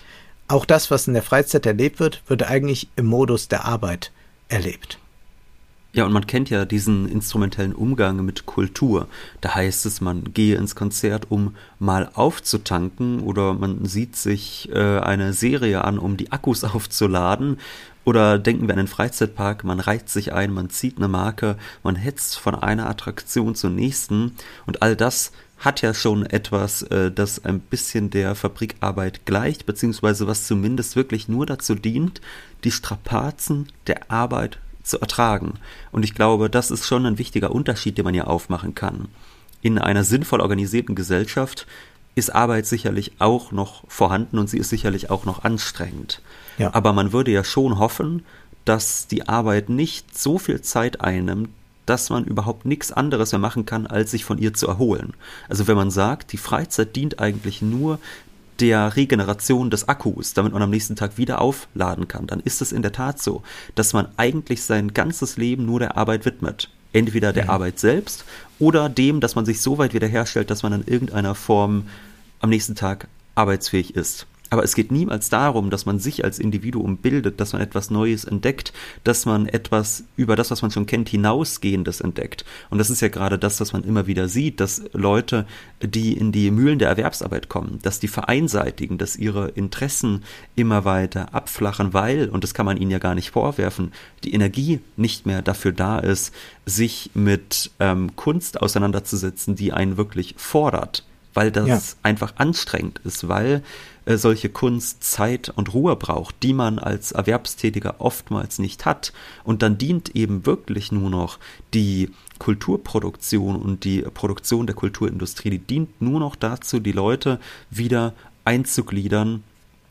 auch das, was in der Freizeit erlebt wird, wird eigentlich im Modus der Arbeit erlebt. Ja, und man kennt ja diesen instrumentellen Umgang mit Kultur. Da heißt es, man gehe ins Konzert, um mal aufzutanken, oder man sieht sich äh, eine Serie an, um die Akkus aufzuladen. Oder denken wir an den Freizeitpark, man reiht sich ein, man zieht eine Marke, man hetzt von einer Attraktion zur nächsten. Und all das hat ja schon etwas, äh, das ein bisschen der Fabrikarbeit gleicht, beziehungsweise was zumindest wirklich nur dazu dient, die Strapazen der Arbeit zu ertragen. Und ich glaube, das ist schon ein wichtiger Unterschied, den man hier aufmachen kann. In einer sinnvoll organisierten Gesellschaft ist Arbeit sicherlich auch noch vorhanden und sie ist sicherlich auch noch anstrengend. Ja. Aber man würde ja schon hoffen, dass die Arbeit nicht so viel Zeit einnimmt, dass man überhaupt nichts anderes mehr machen kann, als sich von ihr zu erholen. Also wenn man sagt, die Freizeit dient eigentlich nur der Regeneration des Akkus, damit man am nächsten Tag wieder aufladen kann, dann ist es in der Tat so, dass man eigentlich sein ganzes Leben nur der Arbeit widmet. Entweder der mhm. Arbeit selbst oder dem, dass man sich so weit wiederherstellt, dass man in irgendeiner Form am nächsten Tag arbeitsfähig ist. Aber es geht niemals darum, dass man sich als Individuum bildet, dass man etwas Neues entdeckt, dass man etwas über das, was man schon kennt, hinausgehendes entdeckt. Und das ist ja gerade das, was man immer wieder sieht, dass Leute, die in die Mühlen der Erwerbsarbeit kommen, dass die vereinseitigen, dass ihre Interessen immer weiter abflachen, weil, und das kann man ihnen ja gar nicht vorwerfen, die Energie nicht mehr dafür da ist, sich mit ähm, Kunst auseinanderzusetzen, die einen wirklich fordert. Weil das ja. einfach anstrengend ist, weil äh, solche Kunst Zeit und Ruhe braucht, die man als Erwerbstätiger oftmals nicht hat. Und dann dient eben wirklich nur noch die Kulturproduktion und die Produktion der Kulturindustrie, die dient nur noch dazu, die Leute wieder einzugliedern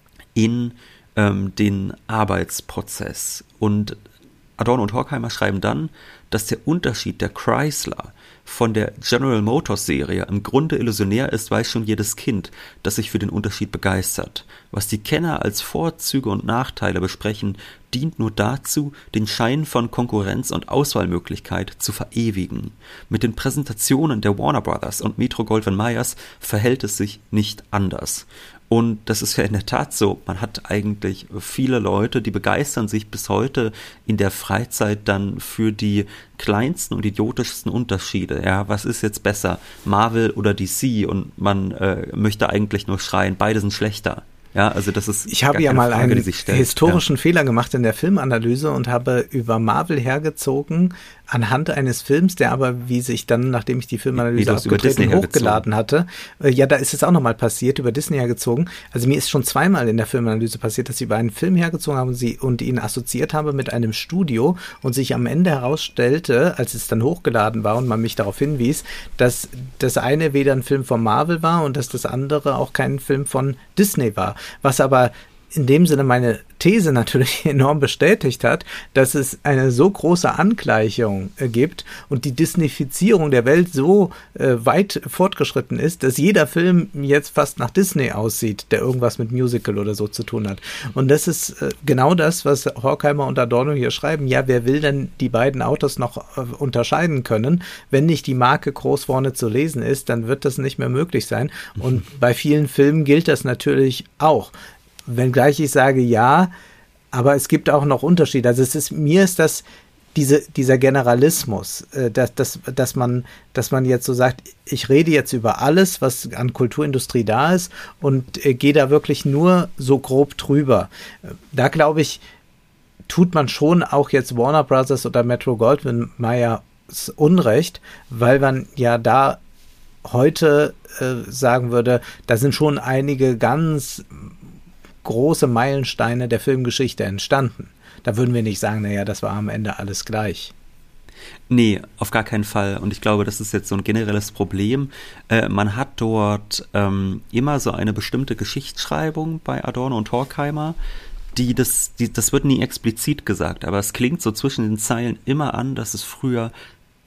in ähm, den Arbeitsprozess. Und Adorno und Horkheimer schreiben dann, dass der Unterschied der Chrysler von der General Motors Serie im Grunde illusionär ist, weiß schon jedes Kind, das sich für den Unterschied begeistert. Was die Kenner als Vorzüge und Nachteile besprechen, dient nur dazu, den Schein von Konkurrenz und Auswahlmöglichkeit zu verewigen. Mit den Präsentationen der Warner Brothers und Metro-Goldwyn-Mayers verhält es sich nicht anders. Und das ist ja in der Tat so, man hat eigentlich viele Leute, die begeistern sich bis heute in der Freizeit dann für die kleinsten und idiotischsten Unterschiede. Ja, was ist jetzt besser, Marvel oder D C? Und man äh, möchte eigentlich nur schreien, beide sind schlechter. Ja, also das ist ich habe ja mal Frage, einen historischen ja. Fehler gemacht in der Filmanalyse und habe über Marvel hergezogen anhand eines Films, der aber, wie sich dann, nachdem ich die Filmanalyse abgetreten hochgeladen hatte, äh, ja, da ist es auch nochmal passiert, über Disney hergezogen. Also mir ist schon zweimal in der Filmanalyse passiert, dass ich über einen Film hergezogen habe und, sie, und ihn assoziiert habe mit einem Studio und sich am Ende herausstellte, als es dann hochgeladen war und man mich darauf hinwies, dass das eine weder ein Film von Marvel war und dass das andere auch kein Film von Disney war. Was aber in dem Sinne meine These natürlich enorm bestätigt hat, dass es eine so große Angleichung äh, gibt und die Disneyfizierung der Welt so äh, weit fortgeschritten ist, dass jeder Film jetzt fast nach Disney aussieht, der irgendwas mit Musical oder so zu tun hat. Und das ist äh, genau das, was Horkheimer und Adorno hier schreiben. Ja, wer will denn die beiden Autos noch äh, unterscheiden können? Wenn nicht die Marke groß vorne zu lesen ist, dann wird das nicht mehr möglich sein. Und bei vielen Filmen gilt das natürlich auch. Wenngleich ich sage, ja, aber es gibt auch noch Unterschiede. Also es ist, mir ist das, diese, dieser Generalismus, äh, dass, dass, dass man, dass man jetzt so sagt, ich rede jetzt über alles, was an Kulturindustrie da ist und äh, gehe da wirklich nur so grob drüber. Da glaube ich, tut man schon auch jetzt Warner Brothers oder Metro-Goldwyn-Mayer Unrecht, weil man ja da heute äh, sagen würde, da sind schon einige ganz große Meilensteine der Filmgeschichte entstanden. Da würden wir nicht sagen, naja, das war am Ende alles gleich. Nee, auf gar keinen Fall. Und ich glaube, das ist jetzt so ein generelles Problem. Äh, man hat dort ähm, immer so eine bestimmte Geschichtsschreibung bei Adorno und Horkheimer, die das, die, das wird nie explizit gesagt, aber es klingt so zwischen den Zeilen immer an, dass es früher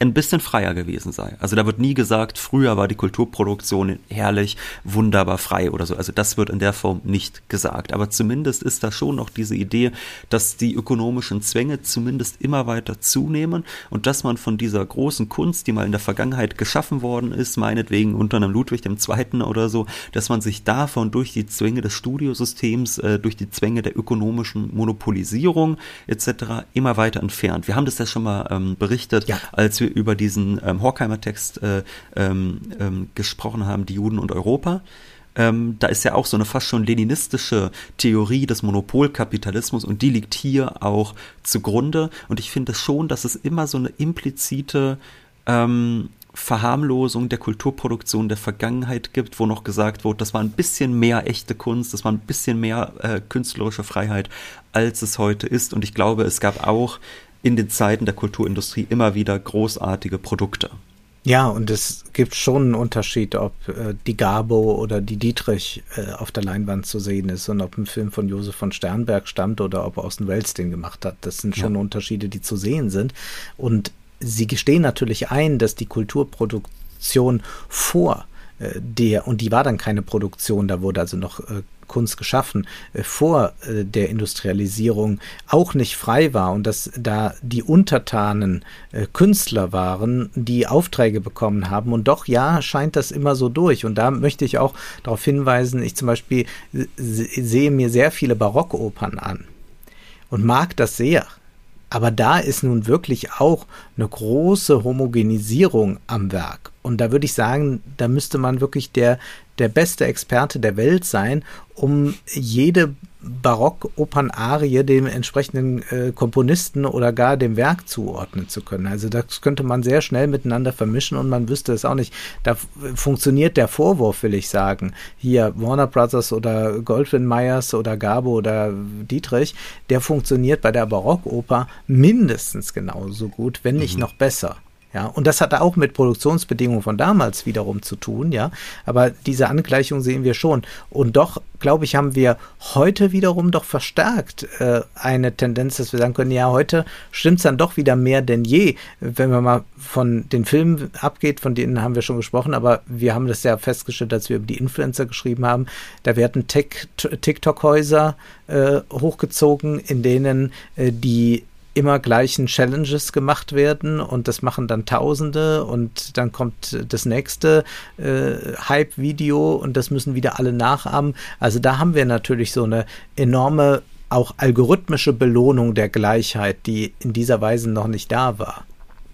ein bisschen freier gewesen sei. Also da wird nie gesagt, früher war die Kulturproduktion herrlich, wunderbar frei oder so. Also das wird in der Form nicht gesagt. Aber zumindest ist da schon noch diese Idee, dass die ökonomischen Zwänge zumindest immer weiter zunehmen und dass man von dieser großen Kunst, die mal in der Vergangenheit geschaffen worden ist, meinetwegen unter einem Ludwig der Zweite oder so, dass man sich davon durch die Zwänge des Studiosystems, äh, durch die Zwänge der ökonomischen Monopolisierung et cetera immer weiter entfernt. Wir haben das ja schon mal ähm, berichtet, ja. als wir über diesen ähm, Horkheimer Text äh, ähm, ähm, gesprochen haben, die Juden und Europa. Ähm, da ist ja auch so eine fast schon leninistische Theorie des Monopolkapitalismus und die liegt hier auch zugrunde. Und ich finde schon, dass es immer so eine implizite ähm, Verharmlosung der Kulturproduktion der Vergangenheit gibt, wo noch gesagt wird, das war ein bisschen mehr echte Kunst, das war ein bisschen mehr äh, künstlerische Freiheit, als es heute ist. Und ich glaube, es gab auch in den Zeiten der Kulturindustrie immer wieder großartige Produkte. Ja, und es gibt schon einen Unterschied, ob äh, die Garbo oder die Dietrich äh, auf der Leinwand zu sehen ist und ob ein Film von Josef von Sternberg stammt oder ob Orson Welles den gemacht hat. Das sind schon ja. Unterschiede, die zu sehen sind. Und sie gestehen natürlich ein, dass die Kulturproduktion vor äh, der, und die war dann keine Produktion, da wurde also noch äh, Kunst geschaffen, äh, vor äh, der Industrialisierung auch nicht frei war und dass da die untertanen äh, Künstler waren, die Aufträge bekommen haben und doch, ja, scheint das immer so durch und da möchte ich auch darauf hinweisen, ich zum Beispiel äh, sehe mir sehr viele Barockopern an und mag das sehr. Aber da ist nun wirklich auch eine große Homogenisierung am Werk. Und da würde ich sagen, da müsste man wirklich der, der beste Experte der Welt sein, um jede Barock-Opern-Arie dem entsprechenden äh, Komponisten oder gar dem Werk zuordnen zu können. Also das könnte man sehr schnell miteinander vermischen und man wüsste es auch nicht. Da f- funktioniert der Vorwurf, will ich sagen. Hier Warner Brothers oder Goldwyn Mayers oder Garbo oder Dietrich, der funktioniert bei der Barockoper mindestens genauso gut, wenn nicht mhm. noch besser. Ja, und das hatte auch mit Produktionsbedingungen von damals wiederum zu tun, ja. Aber diese Angleichung sehen wir schon. Und doch, glaube ich, haben wir heute wiederum doch verstärkt äh, eine Tendenz, dass wir sagen können, ja, heute stimmt es dann doch wieder mehr denn je. Wenn man mal von den Filmen abgeht, von denen haben wir schon gesprochen, aber wir haben das ja festgestellt, als wir über die Influencer geschrieben haben. Da werden TikTok-Häuser äh, hochgezogen, in denen äh, die immer gleichen Challenges gemacht werden und das machen dann Tausende und dann kommt das nächste äh, Hype-Video und das müssen wieder alle nachahmen. Also da haben wir natürlich so eine enorme, auch algorithmische Belohnung der Gleichheit, die in dieser Weise noch nicht da war.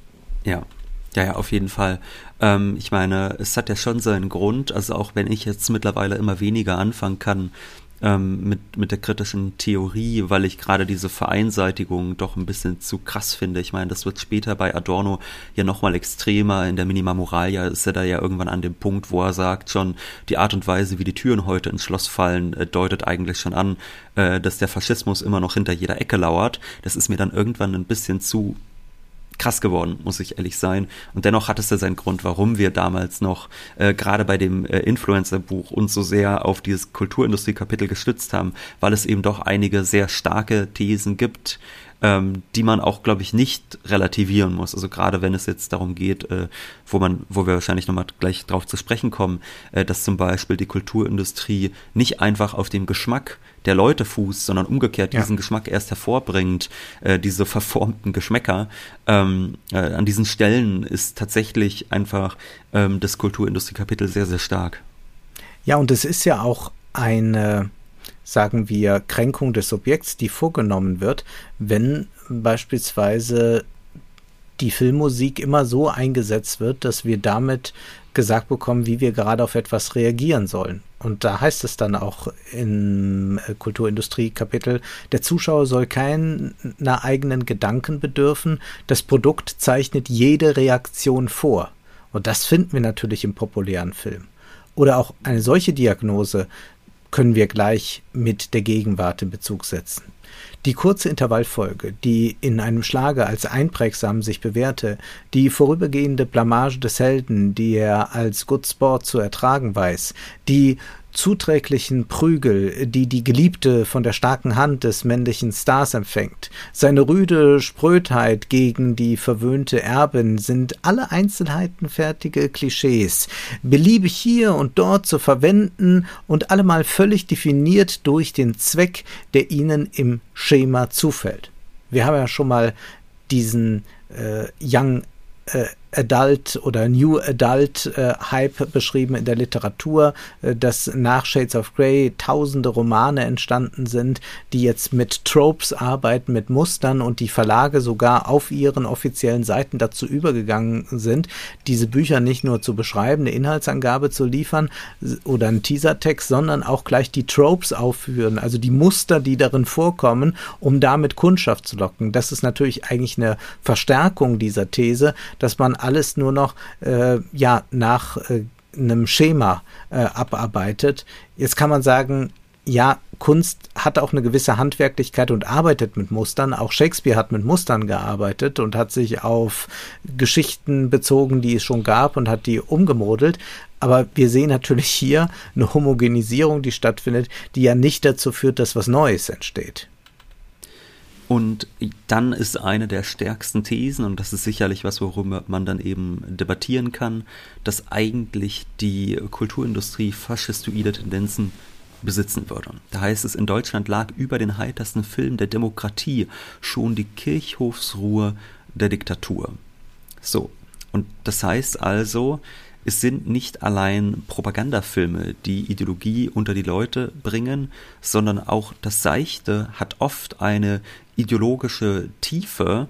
Ja. Ja, ja, auf jeden Fall. Ähm, ich meine, es hat ja schon seinen Grund, also auch wenn ich jetzt mittlerweile immer weniger anfangen kann, Ähm, mit, mit der kritischen Theorie, weil ich gerade diese Vereinseitigung doch ein bisschen zu krass finde. Ich meine, das wird später bei Adorno ja nochmal extremer. In der Minima Moralia ist er da ja irgendwann an dem Punkt, wo er sagt schon, die Art und Weise, wie die Türen heute ins Schloss fallen, äh, deutet eigentlich schon an, äh, dass der Faschismus immer noch hinter jeder Ecke lauert. Das ist mir dann irgendwann ein bisschen zu krass geworden, muss ich ehrlich sein. Und dennoch hat es ja seinen Grund, warum wir damals noch äh, gerade bei dem äh, Influencer-Buch uns so sehr auf dieses Kulturindustrie-Kapitel gestützt haben, weil es eben doch einige sehr starke Thesen gibt, ähm, die man auch, glaube ich, nicht relativieren muss. Also gerade wenn es jetzt darum geht, äh, wo man, wo wir wahrscheinlich nochmal gleich drauf zu sprechen kommen, äh, dass zum Beispiel die Kulturindustrie nicht einfach auf dem Geschmack der Leute fußt, sondern umgekehrt ja. diesen Geschmack erst hervorbringt, äh, diese verformten Geschmäcker. Ähm, äh, an diesen Stellen ist tatsächlich einfach ähm, das Kulturindustrie-Kapitel sehr, sehr stark. Ja, und es ist ja auch eine, sagen wir, Kränkung des Subjekts, die vorgenommen wird, wenn beispielsweise die Filmmusik immer so eingesetzt wird, dass wir damit gesagt bekommen, wie wir gerade auf etwas reagieren sollen. Und da heißt es dann auch im Kulturindustrie-Kapitel, der Zuschauer soll keiner eigenen Gedanken bedürfen, das Produkt zeichnet jede Reaktion vor. Und das finden wir natürlich im populären Film. Oder auch eine solche Diagnose können wir gleich mit der Gegenwart in Bezug setzen. Die kurze Intervallfolge, die in einem Schlager als einprägsam sich bewährte, die vorübergehende Blamage des Helden, die er als Good Sport zu ertragen weiß, die zuträglichen Prügel, die die Geliebte von der starken Hand des männlichen Stars empfängt, seine rüde Sprödheit gegen die verwöhnte Erbin sind alle Einzelheiten fertige Klischees, beliebig hier und dort zu verwenden und allemal völlig definiert durch den Zweck, der ihnen im Schema zufällt. Wir haben ja schon mal diesen äh, Young äh, Adult oder New Adult äh, Hype beschrieben in der Literatur, äh, dass nach Shades of Grey tausende Romane entstanden sind, die jetzt mit Tropes arbeiten, mit Mustern und die Verlage sogar auf ihren offiziellen Seiten dazu übergegangen sind, diese Bücher nicht nur zu beschreiben, eine Inhaltsangabe zu liefern oder einen Teasertext, sondern auch gleich die Tropes aufführen, also die Muster, die darin vorkommen, um damit Kundschaft zu locken. Das ist natürlich eigentlich eine Verstärkung dieser These, dass man alles nur noch äh, ja, nach äh, einem Schema äh, abarbeitet. Jetzt kann man sagen, ja, Kunst hat auch eine gewisse Handwerklichkeit und arbeitet mit Mustern. Auch Shakespeare hat mit Mustern gearbeitet und hat sich auf Geschichten bezogen, die es schon gab und hat die umgemodelt. Aber wir sehen natürlich hier eine Homogenisierung, die stattfindet, die ja nicht dazu führt, dass was Neues entsteht. Und dann ist eine der stärksten Thesen, und das ist sicherlich was, worüber man dann eben debattieren kann, dass eigentlich die Kulturindustrie faschistoide Tendenzen besitzen würde. Da heißt es, in Deutschland lag über den heitersten Film der Demokratie schon die Kirchhofsruhe der Diktatur. So, und das heißt also, es sind nicht allein Propagandafilme, die Ideologie unter die Leute bringen, sondern auch das Seichte hat oft eine ideologische Tiefe,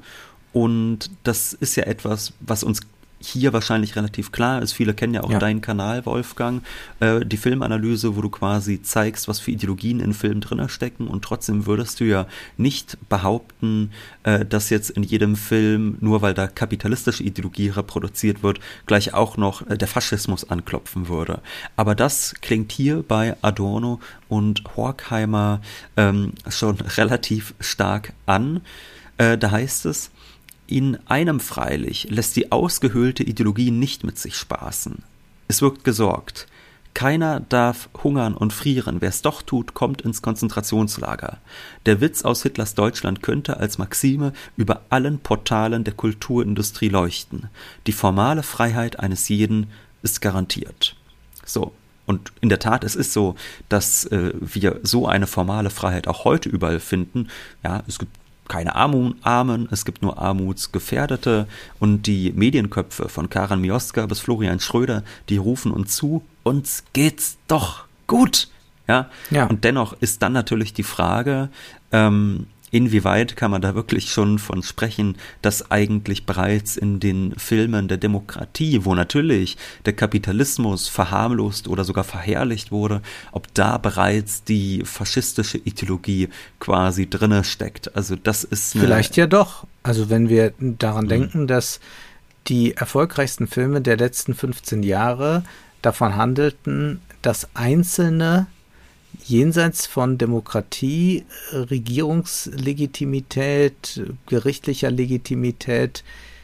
und das ist ja etwas, was uns hier wahrscheinlich relativ klar ist. Viele kennen ja auch ja. deinen Kanal, Wolfgang, äh, die Filmanalyse, wo du quasi zeigst, was für Ideologien in Filmen drin stecken, und trotzdem würdest du ja nicht behaupten, äh, dass jetzt in jedem Film, nur weil da kapitalistische Ideologie reproduziert wird, gleich auch noch äh, der Faschismus anklopfen würde. Aber das klingt hier bei Adorno und Horkheimer ähm, schon relativ stark an. Äh, da heißt es, in einem freilich lässt die ausgehöhlte Ideologie nicht mit sich spaßen. Es wird gesorgt. Keiner darf hungern und frieren. Wer es doch tut, kommt ins Konzentrationslager. Der Witz aus Hitlers Deutschland könnte als Maxime über allen Portalen der Kulturindustrie leuchten. Die formale Freiheit eines jeden ist garantiert. So. Und in der Tat, es ist so, dass äh, wir so eine formale Freiheit auch heute überall finden. Ja, es gibt keine Armen, es gibt nur Armutsgefährdete, und die Medienköpfe von Karin Mioska bis Florian Schröder, die rufen uns zu, uns geht's doch gut. Ja? Ja. Und dennoch ist dann natürlich die Frage, ähm, inwieweit kann man da wirklich schon von sprechen, dass eigentlich bereits in den Filmen der Demokratie, wo natürlich der Kapitalismus verharmlost oder sogar verherrlicht wurde, ob da bereits die faschistische Ideologie quasi drinne steckt. Also das ist eine Vielleicht ja doch. Also wenn wir daran mhm. denken, dass die erfolgreichsten Filme der letzten fünfzehn Jahre davon handelten, dass Einzelne jenseits von Demokratie, Regierungslegitimität, gerichtlicher Legitimität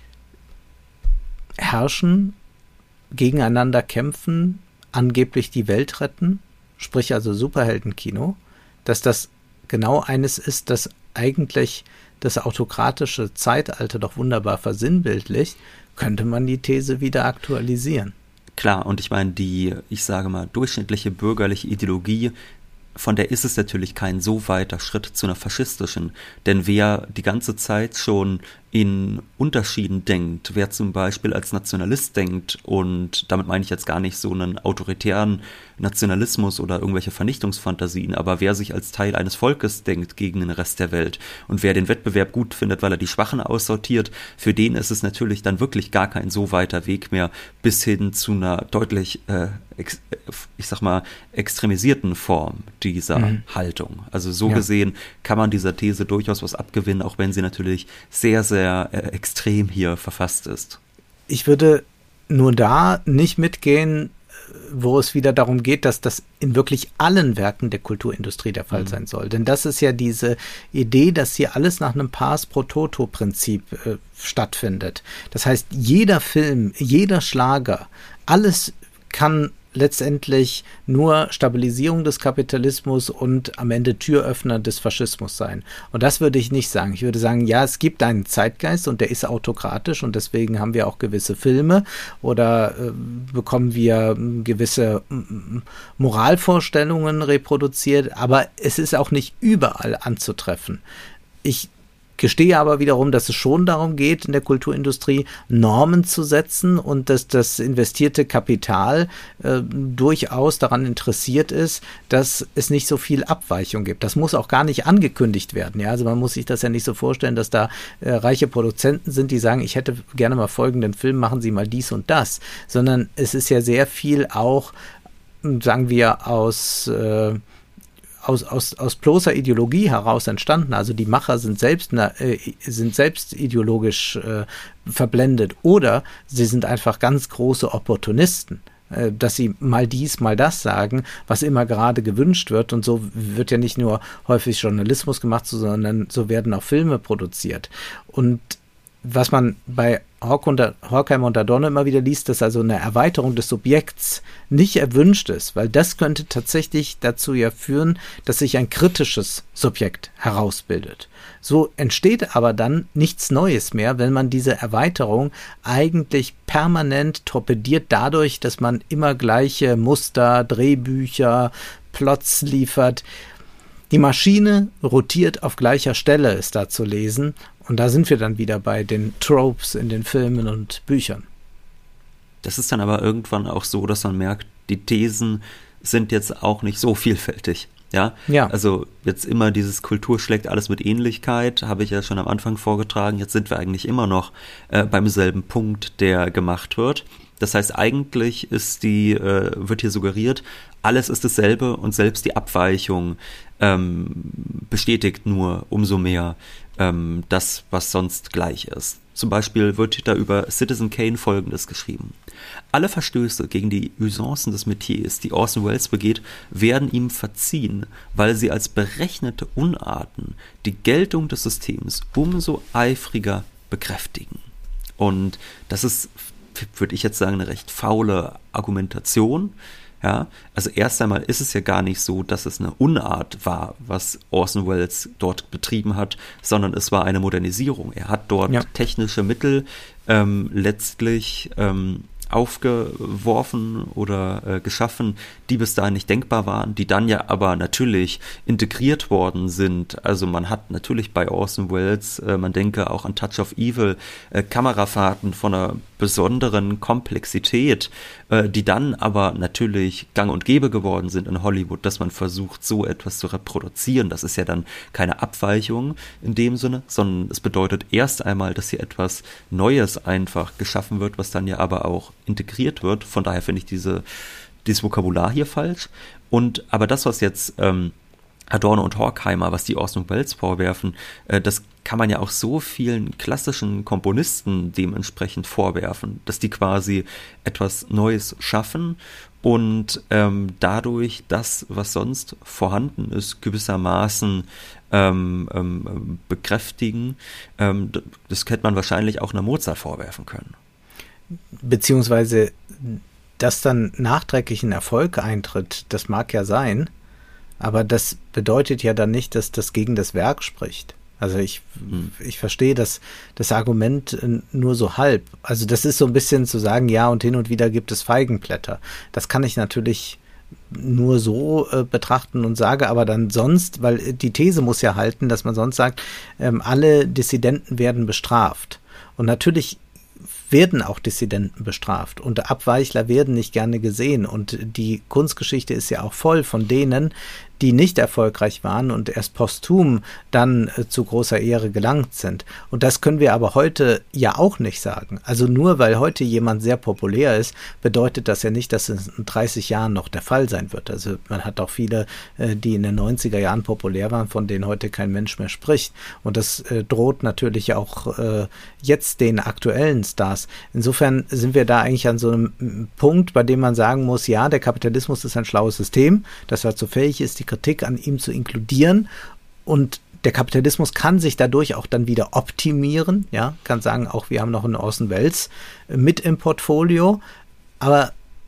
herrschen, gegeneinander kämpfen, angeblich die Welt retten, sprich also Superheldenkino, dass das genau eines ist, das eigentlich das autokratische Zeitalter doch wunderbar versinnbildlicht, könnte man die These wieder aktualisieren. Klar, und ich meine, die, ich sage mal, durchschnittliche bürgerliche Ideologie, von der ist es natürlich kein so weiter Schritt zu einer faschistischen, denn wer die ganze Zeit schon in Unterschieden denkt, wer zum Beispiel als Nationalist denkt, und damit meine ich jetzt gar nicht so einen autoritären Nationalismus oder irgendwelche Vernichtungsfantasien, aber wer sich als Teil eines Volkes denkt gegen den Rest der Welt und wer den Wettbewerb gut findet, weil er die Schwachen aussortiert, für den ist es natürlich dann wirklich gar kein so weiter Weg mehr bis hin zu einer deutlich, äh, ex, ich sag mal, extremisierten Form dieser mhm. Haltung. Also so ja. gesehen kann man dieser These durchaus was abgewinnen, auch wenn sie natürlich sehr, sehr äh, extrem hier verfasst ist. Ich würde nur da nicht mitgehen, wo es wieder darum geht, dass das in wirklich allen Werken der Kulturindustrie der Fall mhm. sein soll. Denn das ist ja diese Idee, dass hier alles nach einem Pars pro Toto-Prinzip äh, stattfindet. Das heißt, jeder Film, jeder Schlager, alles kann letztendlich nur Stabilisierung des Kapitalismus und am Ende Türöffner des Faschismus sein. Und das würde ich nicht sagen. Ich würde sagen, ja, es gibt einen Zeitgeist und der ist autokratisch und deswegen haben wir auch gewisse Filme oder äh, bekommen wir gewisse äh, Moralvorstellungen reproduziert, aber es ist auch nicht überall anzutreffen. Ich gestehe aber wiederum, dass es schon darum geht, in der Kulturindustrie Normen zu setzen und dass das investierte Kapital äh, durchaus daran interessiert ist, dass es nicht so viel Abweichung gibt. Das muss auch gar nicht angekündigt werden. Ja? Also man muss sich das ja nicht so vorstellen, dass da äh, reiche Produzenten sind, die sagen, ich hätte gerne mal folgenden Film, machen Sie mal dies und das. Sondern es ist ja sehr viel auch, sagen wir, aus äh, Aus, aus, aus bloßer Ideologie heraus entstanden. Also die Macher sind selbst, äh, sind selbst ideologisch äh, verblendet oder sie sind einfach ganz große Opportunisten, äh, dass sie mal dies, mal das sagen, was immer gerade gewünscht wird. Und so wird ja nicht nur häufig Journalismus gemacht, sondern so werden auch Filme produziert. Und was man bei Horkheimer und Adorno immer wieder liest, dass also eine Erweiterung des Subjekts nicht erwünscht ist, weil das könnte tatsächlich dazu ja führen, dass sich ein kritisches Subjekt herausbildet. So entsteht aber dann nichts Neues mehr, wenn man diese Erweiterung eigentlich permanent torpediert dadurch, dass man immer gleiche Muster, Drehbücher, Plots liefert. Die Maschine rotiert auf gleicher Stelle, ist da zu lesen. Und da sind wir dann wieder bei den Tropes in den Filmen und Büchern. Das ist dann aber irgendwann auch so, dass man merkt, die Thesen sind jetzt auch nicht so vielfältig. Ja? Ja. Also jetzt immer dieses Kultur schlägt alles mit Ähnlichkeit, habe ich ja schon am Anfang vorgetragen. Jetzt sind wir eigentlich immer noch äh, beim selben Punkt, der gemacht wird. Das heißt, eigentlich ist die, äh, wird hier suggeriert, alles ist dasselbe und selbst die Abweichung ähm, bestätigt nur umso mehr ähm, das, was sonst gleich ist. Zum Beispiel wird da über Citizen Kane Folgendes geschrieben. Alle Verstöße gegen die Usancen des Metiers, die Orson Welles begeht, werden ihm verziehen, weil sie als berechnete Unarten die Geltung des Systems umso eifriger bekräftigen. Und das ist, würde ich jetzt sagen, eine recht faule Argumentation. Ja, also erst einmal ist es ja gar nicht so, dass es eine Unart war, was Orson Welles dort betrieben hat, sondern es war eine Modernisierung. Er hat dort ja. technische Mittel ähm, letztlich ähm, aufgeworfen oder äh, geschaffen, die bis dahin nicht denkbar waren, die dann ja aber natürlich integriert worden sind. Also man hat natürlich bei Orson Welles, äh, man denke auch an Touch of Evil, äh, Kamerafahrten von einer besonderen Komplexität, äh, die dann aber natürlich gang und gäbe geworden sind in Hollywood, dass man versucht, so etwas zu reproduzieren. Das ist ja dann keine Abweichung in dem Sinne, sondern es bedeutet erst einmal, dass hier etwas Neues einfach geschaffen wird, was dann ja aber auch integriert wird. Von daher finde ich diese, dieses Vokabular hier falsch. Und aber das, was jetzt ähm, Adorno und Horkheimer, was die Orson Welles vorwerfen, äh, das kann man ja auch so vielen klassischen Komponisten dementsprechend vorwerfen, dass die quasi etwas Neues schaffen und ähm, dadurch das, was sonst vorhanden ist, gewissermaßen ähm, ähm, bekräftigen. Ähm, das hätte man wahrscheinlich auch einer Mozart vorwerfen können. Beziehungsweise, dass dann nachträglich ein Erfolg eintritt, das mag ja sein, aber das bedeutet ja dann nicht, dass das gegen das Werk spricht. Also ich, hm. ich verstehe das, das Argument nur so halb. Also das ist so ein bisschen zu sagen, ja, und hin und wieder gibt es Feigenblätter. Das kann ich natürlich nur so äh, betrachten und sage aber dann sonst, weil die These muss ja halten, dass man sonst sagt, ähm, alle Dissidenten werden bestraft. Und natürlich werden auch Dissidenten bestraft und Abweichler werden nicht gerne gesehen und die Kunstgeschichte ist ja auch voll von denen, die nicht erfolgreich waren und erst posthum dann äh, zu großer Ehre gelangt sind. Und das können wir aber heute ja auch nicht sagen. Also nur weil heute jemand sehr populär ist, bedeutet das ja nicht, dass es in dreißig Jahren noch der Fall sein wird. Also man hat auch viele, äh, die in den neunziger Jahren populär waren, von denen heute kein Mensch mehr spricht. Und das äh, droht natürlich auch äh, jetzt den aktuellen Stars. Insofern sind wir da eigentlich an so einem Punkt, bei dem man sagen muss, ja, der Kapitalismus ist ein schlaues System, das dazu fähig ist, die Kritik an ihm zu inkludieren und der Kapitalismus kann sich dadurch auch dann wieder optimieren, ja, kann sagen, auch wir haben noch einen Orson Welles mit im Portfolio, aber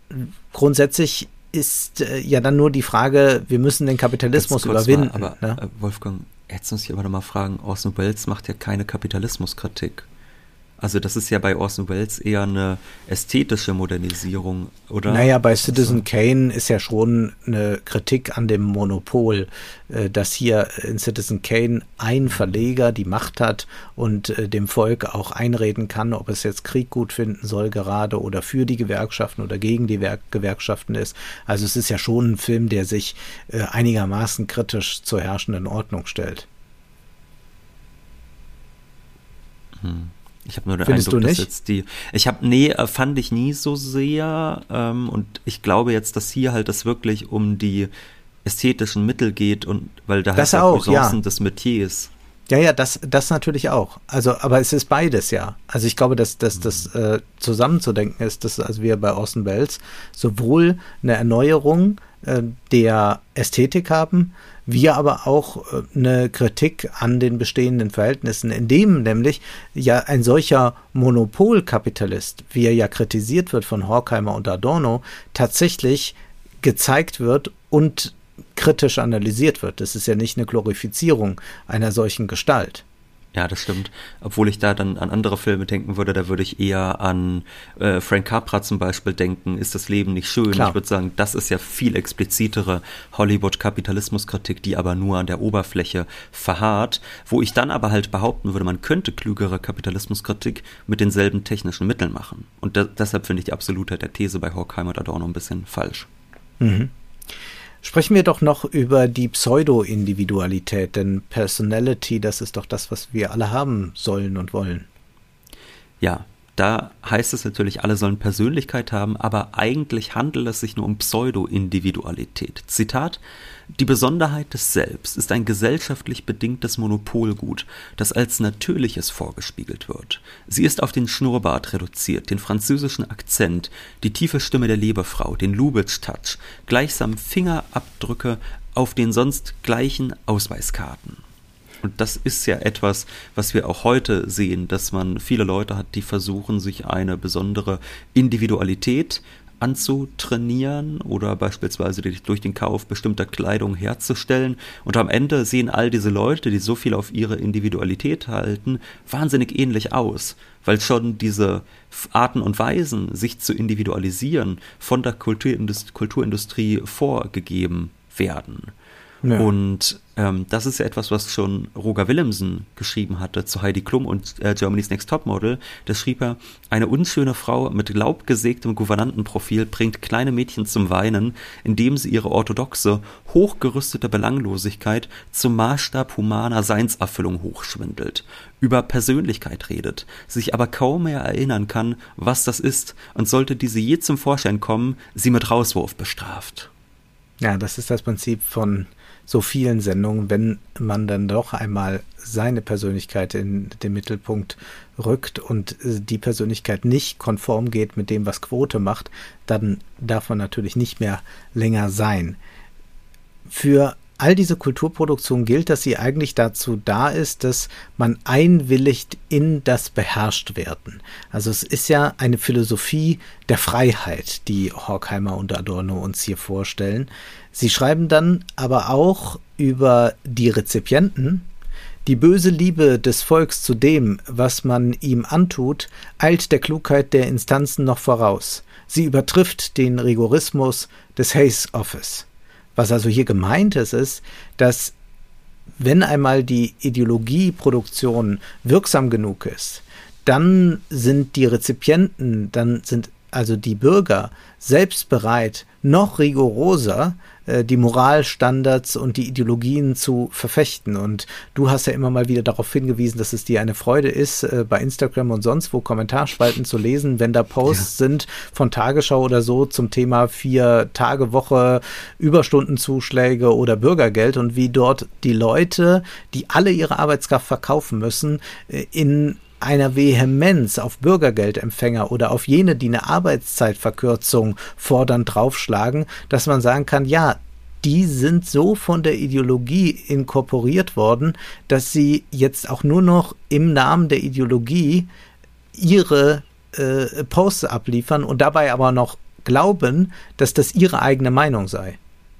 grundsätzlich ist äh, ja dann nur die Frage, wir müssen den Kapitalismus überwinden. Mal, aber ne? äh, Wolfgang, jetzt muss ich aber noch mal fragen, Orson Welles macht ja keine Kapitalismuskritik. Also das ist ja bei Orson Welles eher eine ästhetische Modernisierung, oder? Naja, bei Citizen Kane ist ja schon eine Kritik an dem Monopol, äh, dass hier in Citizen Kane ein Verleger die Macht hat und äh, dem Volk auch einreden kann, ob es jetzt Krieg gut finden soll gerade oder für die Gewerkschaften oder gegen die Werk- Gewerkschaften ist. Also es ist ja schon ein Film, der sich äh, einigermaßen kritisch zur herrschenden Ordnung stellt. Hm. Ich habe nur den Findest Eindruck, du dass nicht? jetzt die, ich habe, nee, fand ich nie so sehr ähm, und ich glaube jetzt, dass hier halt es wirklich um die ästhetischen Mittel geht und weil da Das halt auch, Usancen ja. des Metiers. Ja, ja, das, das natürlich auch. Also, aber es ist beides, ja. Also ich glaube, dass, dass das äh, zusammenzudenken ist, dass also wir bei Orson Welles sowohl eine Erneuerung äh, der Ästhetik haben, wir aber auch äh, eine Kritik an den bestehenden Verhältnissen, in dem nämlich ja ein solcher Monopolkapitalist, wie er ja kritisiert wird von Horkheimer und Adorno, tatsächlich gezeigt wird und kritisch analysiert wird. Das ist ja nicht eine Glorifizierung einer solchen Gestalt. Ja, das stimmt. Obwohl ich da dann an andere Filme denken würde, da würde ich eher an äh, Frank Capra zum Beispiel denken, ist das Leben nicht schön? Klar. Ich würde sagen, das ist ja viel explizitere Hollywood-Kapitalismuskritik, die aber nur an der Oberfläche verharrt, wo ich dann aber halt behaupten würde, man könnte klügere Kapitalismuskritik mit denselben technischen Mitteln machen. Und da, deshalb finde ich die Absolutheit der These bei Horkheimer und Adorno ein bisschen falsch. Mhm. Sprechen wir doch noch über die Pseudo-Individualität, denn Personality, das ist doch das, was wir alle haben sollen und wollen. Ja, da heißt es natürlich, alle sollen Persönlichkeit haben, aber eigentlich handelt es sich nur um Pseudo-Individualität. Zitat: Die Besonderheit des Selbst ist ein gesellschaftlich bedingtes Monopolgut, das als Natürliches vorgespiegelt wird. Sie ist auf den Schnurrbart reduziert, den französischen Akzent, die tiefe Stimme der Leberfrau, den Lubitsch-Touch, gleichsam Fingerabdrücke auf den sonst gleichen Ausweiskarten. Und das ist ja etwas, was wir auch heute sehen, dass man viele Leute hat, die versuchen, sich eine besondere Individualität anzutrainieren oder beispielsweise durch den Kauf bestimmter Kleidung herzustellen. Und am Ende sehen all diese Leute, die so viel auf ihre Individualität halten, wahnsinnig ähnlich aus, weil schon diese Arten und Weisen, sich zu individualisieren, von der Kulturindust- Kulturindustrie vorgegeben werden. Ja. Und ähm, das ist ja etwas, was schon Roger Willemsen geschrieben hatte zu Heidi Klum und äh, Germany's Next Topmodel. Da schrieb er: Eine unschöne Frau mit laubgesägtem Gouvernantenprofil bringt kleine Mädchen zum Weinen, indem sie ihre orthodoxe, hochgerüstete Belanglosigkeit zum Maßstab humaner Seinserfüllung hochschwindelt, über Persönlichkeit redet, sich aber kaum mehr erinnern kann, was das ist, und sollte diese je zum Vorschein kommen, sie mit Rauswurf bestraft. Ja, das ist das Prinzip von so vielen Sendungen, wenn man dann doch einmal seine Persönlichkeit in den Mittelpunkt rückt und die Persönlichkeit nicht konform geht mit dem, was Quote macht, dann darf man natürlich nicht mehr länger sein. Für all diese Kulturproduktion gilt, dass sie eigentlich dazu da ist, dass man einwilligt in das Beherrschtwerden. Also es ist ja eine Philosophie der Freiheit, die Horkheimer und Adorno uns hier vorstellen. Sie schreiben dann aber auch über die Rezipienten. Die böse Liebe des Volks zu dem, was man ihm antut, eilt der Klugheit der Instanzen noch voraus. Sie übertrifft den Rigorismus des Hays Office. Was also hier gemeint ist, ist, dass wenn einmal die Ideologieproduktion wirksam genug ist, dann sind die Rezipienten, dann sind also die Bürger selbst bereit, noch rigoroser äh, die Moralstandards und die Ideologien zu verfechten. Und du hast ja immer mal wieder darauf hingewiesen, dass es dir eine Freude ist, äh, bei Instagram und sonst wo Kommentarspalten zu lesen, wenn da Posts ja. sind von Tagesschau oder so zum Thema vier Tage Woche, Überstundenzuschläge oder Bürgergeld und wie dort die Leute, die alle ihre Arbeitskraft verkaufen müssen, äh, in einer Vehemenz auf Bürgergeldempfänger oder auf jene, die eine Arbeitszeitverkürzung fordern, draufschlagen, dass man sagen kann, ja, die sind so von der Ideologie inkorporiert worden, dass sie jetzt auch nur noch im Namen der Ideologie ihre äh, Posts abliefern und dabei aber noch glauben, dass das ihre eigene Meinung sei.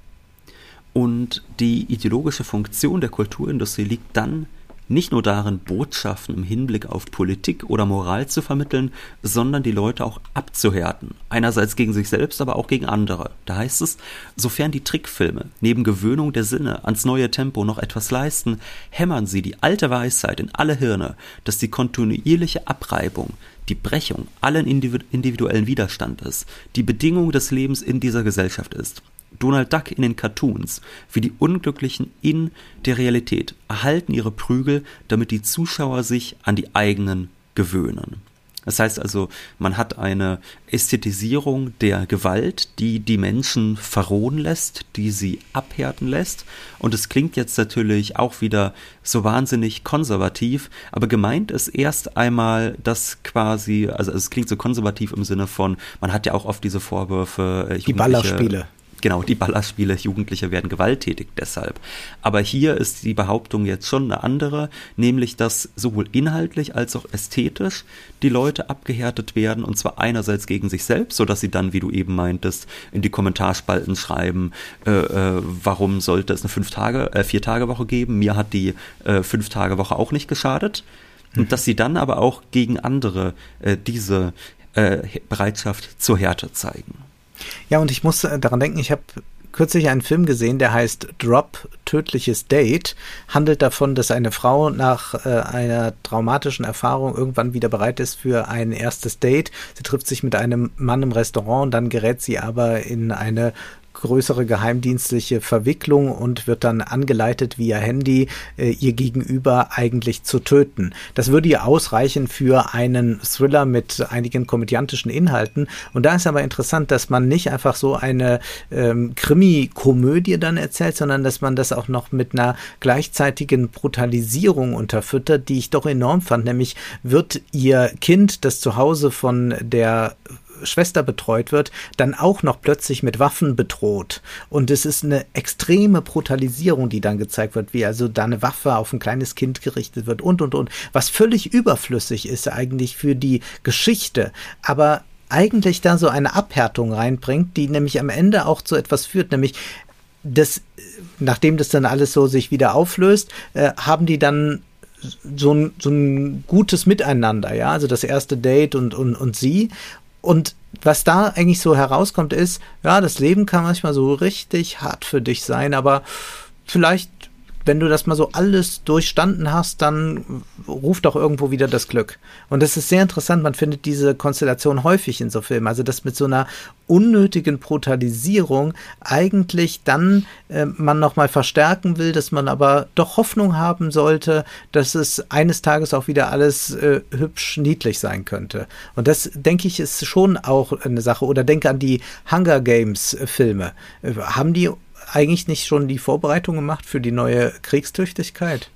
Und die ideologische Funktion der Kulturindustrie liegt dann nicht nur darin, Botschaften im Hinblick auf Politik oder Moral zu vermitteln, sondern die Leute auch abzuhärten. Einerseits gegen sich selbst, aber auch gegen andere. Da heißt es, sofern die Trickfilme neben Gewöhnung der Sinne ans neue Tempo noch etwas leisten, hämmern sie die alte Weisheit in alle Hirne, dass die kontinuierliche Abreibung, die Brechung allen individuellen Widerstandes, die Bedingung des Lebens in dieser Gesellschaft ist. Donald Duck in den Cartoons, wie die Unglücklichen in der Realität, erhalten ihre Prügel, damit die Zuschauer sich an die eigenen gewöhnen. Das heißt also, man hat eine Ästhetisierung der Gewalt, die die Menschen verrohen lässt, die sie abhärten lässt. Und es klingt jetzt natürlich auch wieder so wahnsinnig konservativ, aber gemeint ist erst einmal, dass quasi, also es klingt so konservativ im Sinne von, man hat ja auch oft diese Vorwürfe. Die Ballerspiele. Genau, die Ballerspiele, Jugendliche werden gewalttätig deshalb. Aber hier ist die Behauptung jetzt schon eine andere, nämlich dass sowohl inhaltlich als auch ästhetisch die Leute abgehärtet werden, und zwar einerseits gegen sich selbst, sodass sie dann, wie du eben meintest, in die Kommentarspalten schreiben, äh, äh, warum sollte es eine fünf Tage, äh, vier Tage Woche geben? Mir hat die äh, fünf Tage Woche auch nicht geschadet. Mhm. Und dass sie dann aber auch gegen andere äh, diese äh, Bereitschaft zur Härte zeigen. Ja, und ich muss daran denken, ich habe kürzlich einen Film gesehen, der heißt Drop, tödliches Date, handelt davon, dass eine Frau nach äh, einer traumatischen Erfahrung irgendwann wieder bereit ist für ein erstes Date. Sie trifft sich mit einem Mann im Restaurant und dann gerät sie aber in eine größere geheimdienstliche Verwicklung und wird dann angeleitet via Handy, äh, ihr Gegenüber eigentlich zu töten. Das würde ja ausreichen für einen Thriller mit einigen komödiantischen Inhalten. Und da ist aber interessant, dass man nicht einfach so eine ähm, Krimi-Komödie dann erzählt, sondern dass man das auch noch mit einer gleichzeitigen Brutalisierung unterfüttert, die ich doch enorm fand. Nämlich wird ihr Kind, das zu Hause von der Schwester betreut wird, dann auch noch plötzlich mit Waffen bedroht. Und es ist eine extreme Brutalisierung, die dann gezeigt wird, wie also da eine Waffe auf ein kleines Kind gerichtet wird und, und, und. Was völlig überflüssig ist eigentlich für die Geschichte. Aber eigentlich da so eine Abhärtung reinbringt, die nämlich am Ende auch zu etwas führt, nämlich das, nachdem das dann alles so sich wieder auflöst, äh, haben die dann so ein, so ein gutes Miteinander, ja, also das erste Date und, und, und sie. Und was da eigentlich so herauskommt ist, ja, das Leben kann manchmal so richtig hart für dich sein, aber vielleicht, wenn du das mal so alles durchstanden hast, dann ruft doch irgendwo wieder das Glück. Und das ist sehr interessant, man findet diese Konstellation häufig in so Filmen, also dass mit so einer unnötigen Brutalisierung eigentlich dann äh, man nochmal verstärken will, dass man aber doch Hoffnung haben sollte, dass es eines Tages auch wieder alles äh, hübsch niedlich sein könnte. Und das, denke ich, ist schon auch eine Sache. Oder denke an die Hunger Games Filme. Äh, haben die eigentlich nicht schon die Vorbereitung gemacht für die neue Kriegstüchtigkeit?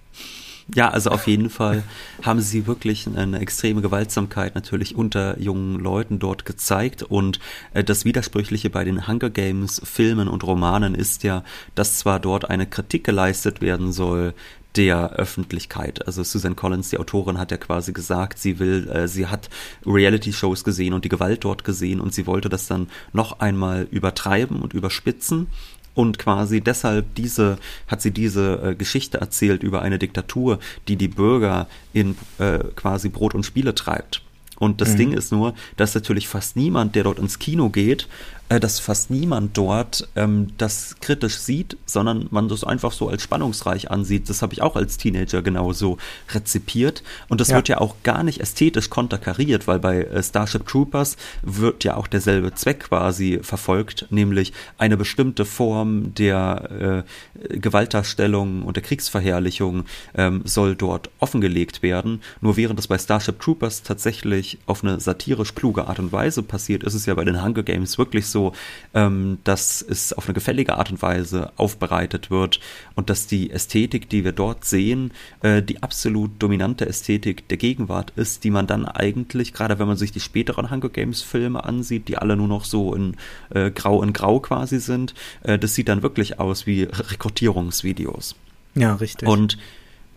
Ja, also auf jeden Fall haben sie wirklich eine extreme Gewaltsamkeit natürlich unter jungen Leuten dort gezeigt, und äh, das Widersprüchliche bei den Hunger Games Filmen und Romanen ist ja, dass zwar dort eine Kritik geleistet werden soll der Öffentlichkeit. Also Suzanne Collins, die Autorin, hat ja quasi gesagt, sie will, äh, sie hat Reality-Shows gesehen und die Gewalt dort gesehen, und sie wollte das dann noch einmal übertreiben und überspitzen. Und quasi deshalb diese, hat sie diese äh, Geschichte erzählt über eine Diktatur, die die Bürger in äh, quasi Brot und Spiele treibt. Und das mhm. Ding ist nur, dass natürlich fast niemand, der dort ins Kino geht, äh, dass fast niemand dort ähm, das kritisch sieht, sondern man das einfach so als spannungsreich ansieht. Das habe ich auch als Teenager genauso rezipiert. Und das ja. wird ja auch gar nicht ästhetisch konterkariert, weil bei äh, Starship Troopers wird ja auch derselbe Zweck quasi verfolgt, nämlich eine bestimmte Form der äh, Gewaltdarstellung und der Kriegsverherrlichung ähm, soll dort offengelegt werden. Nur während das bei Starship Troopers tatsächlich auf eine satirisch kluge Art und Weise passiert, ist es ja bei den Hunger Games wirklich so, ähm, dass es auf eine gefällige Art und Weise aufbereitet wird und dass die Ästhetik, die wir dort sehen, äh, die absolut dominante Ästhetik der Gegenwart ist, die man dann eigentlich, gerade wenn man sich die späteren Hunger Games Filme ansieht, die alle nur noch so in äh, Grau in Grau quasi sind, äh, das sieht dann wirklich aus wie Rekrutierungsvideos. Ja, richtig. Und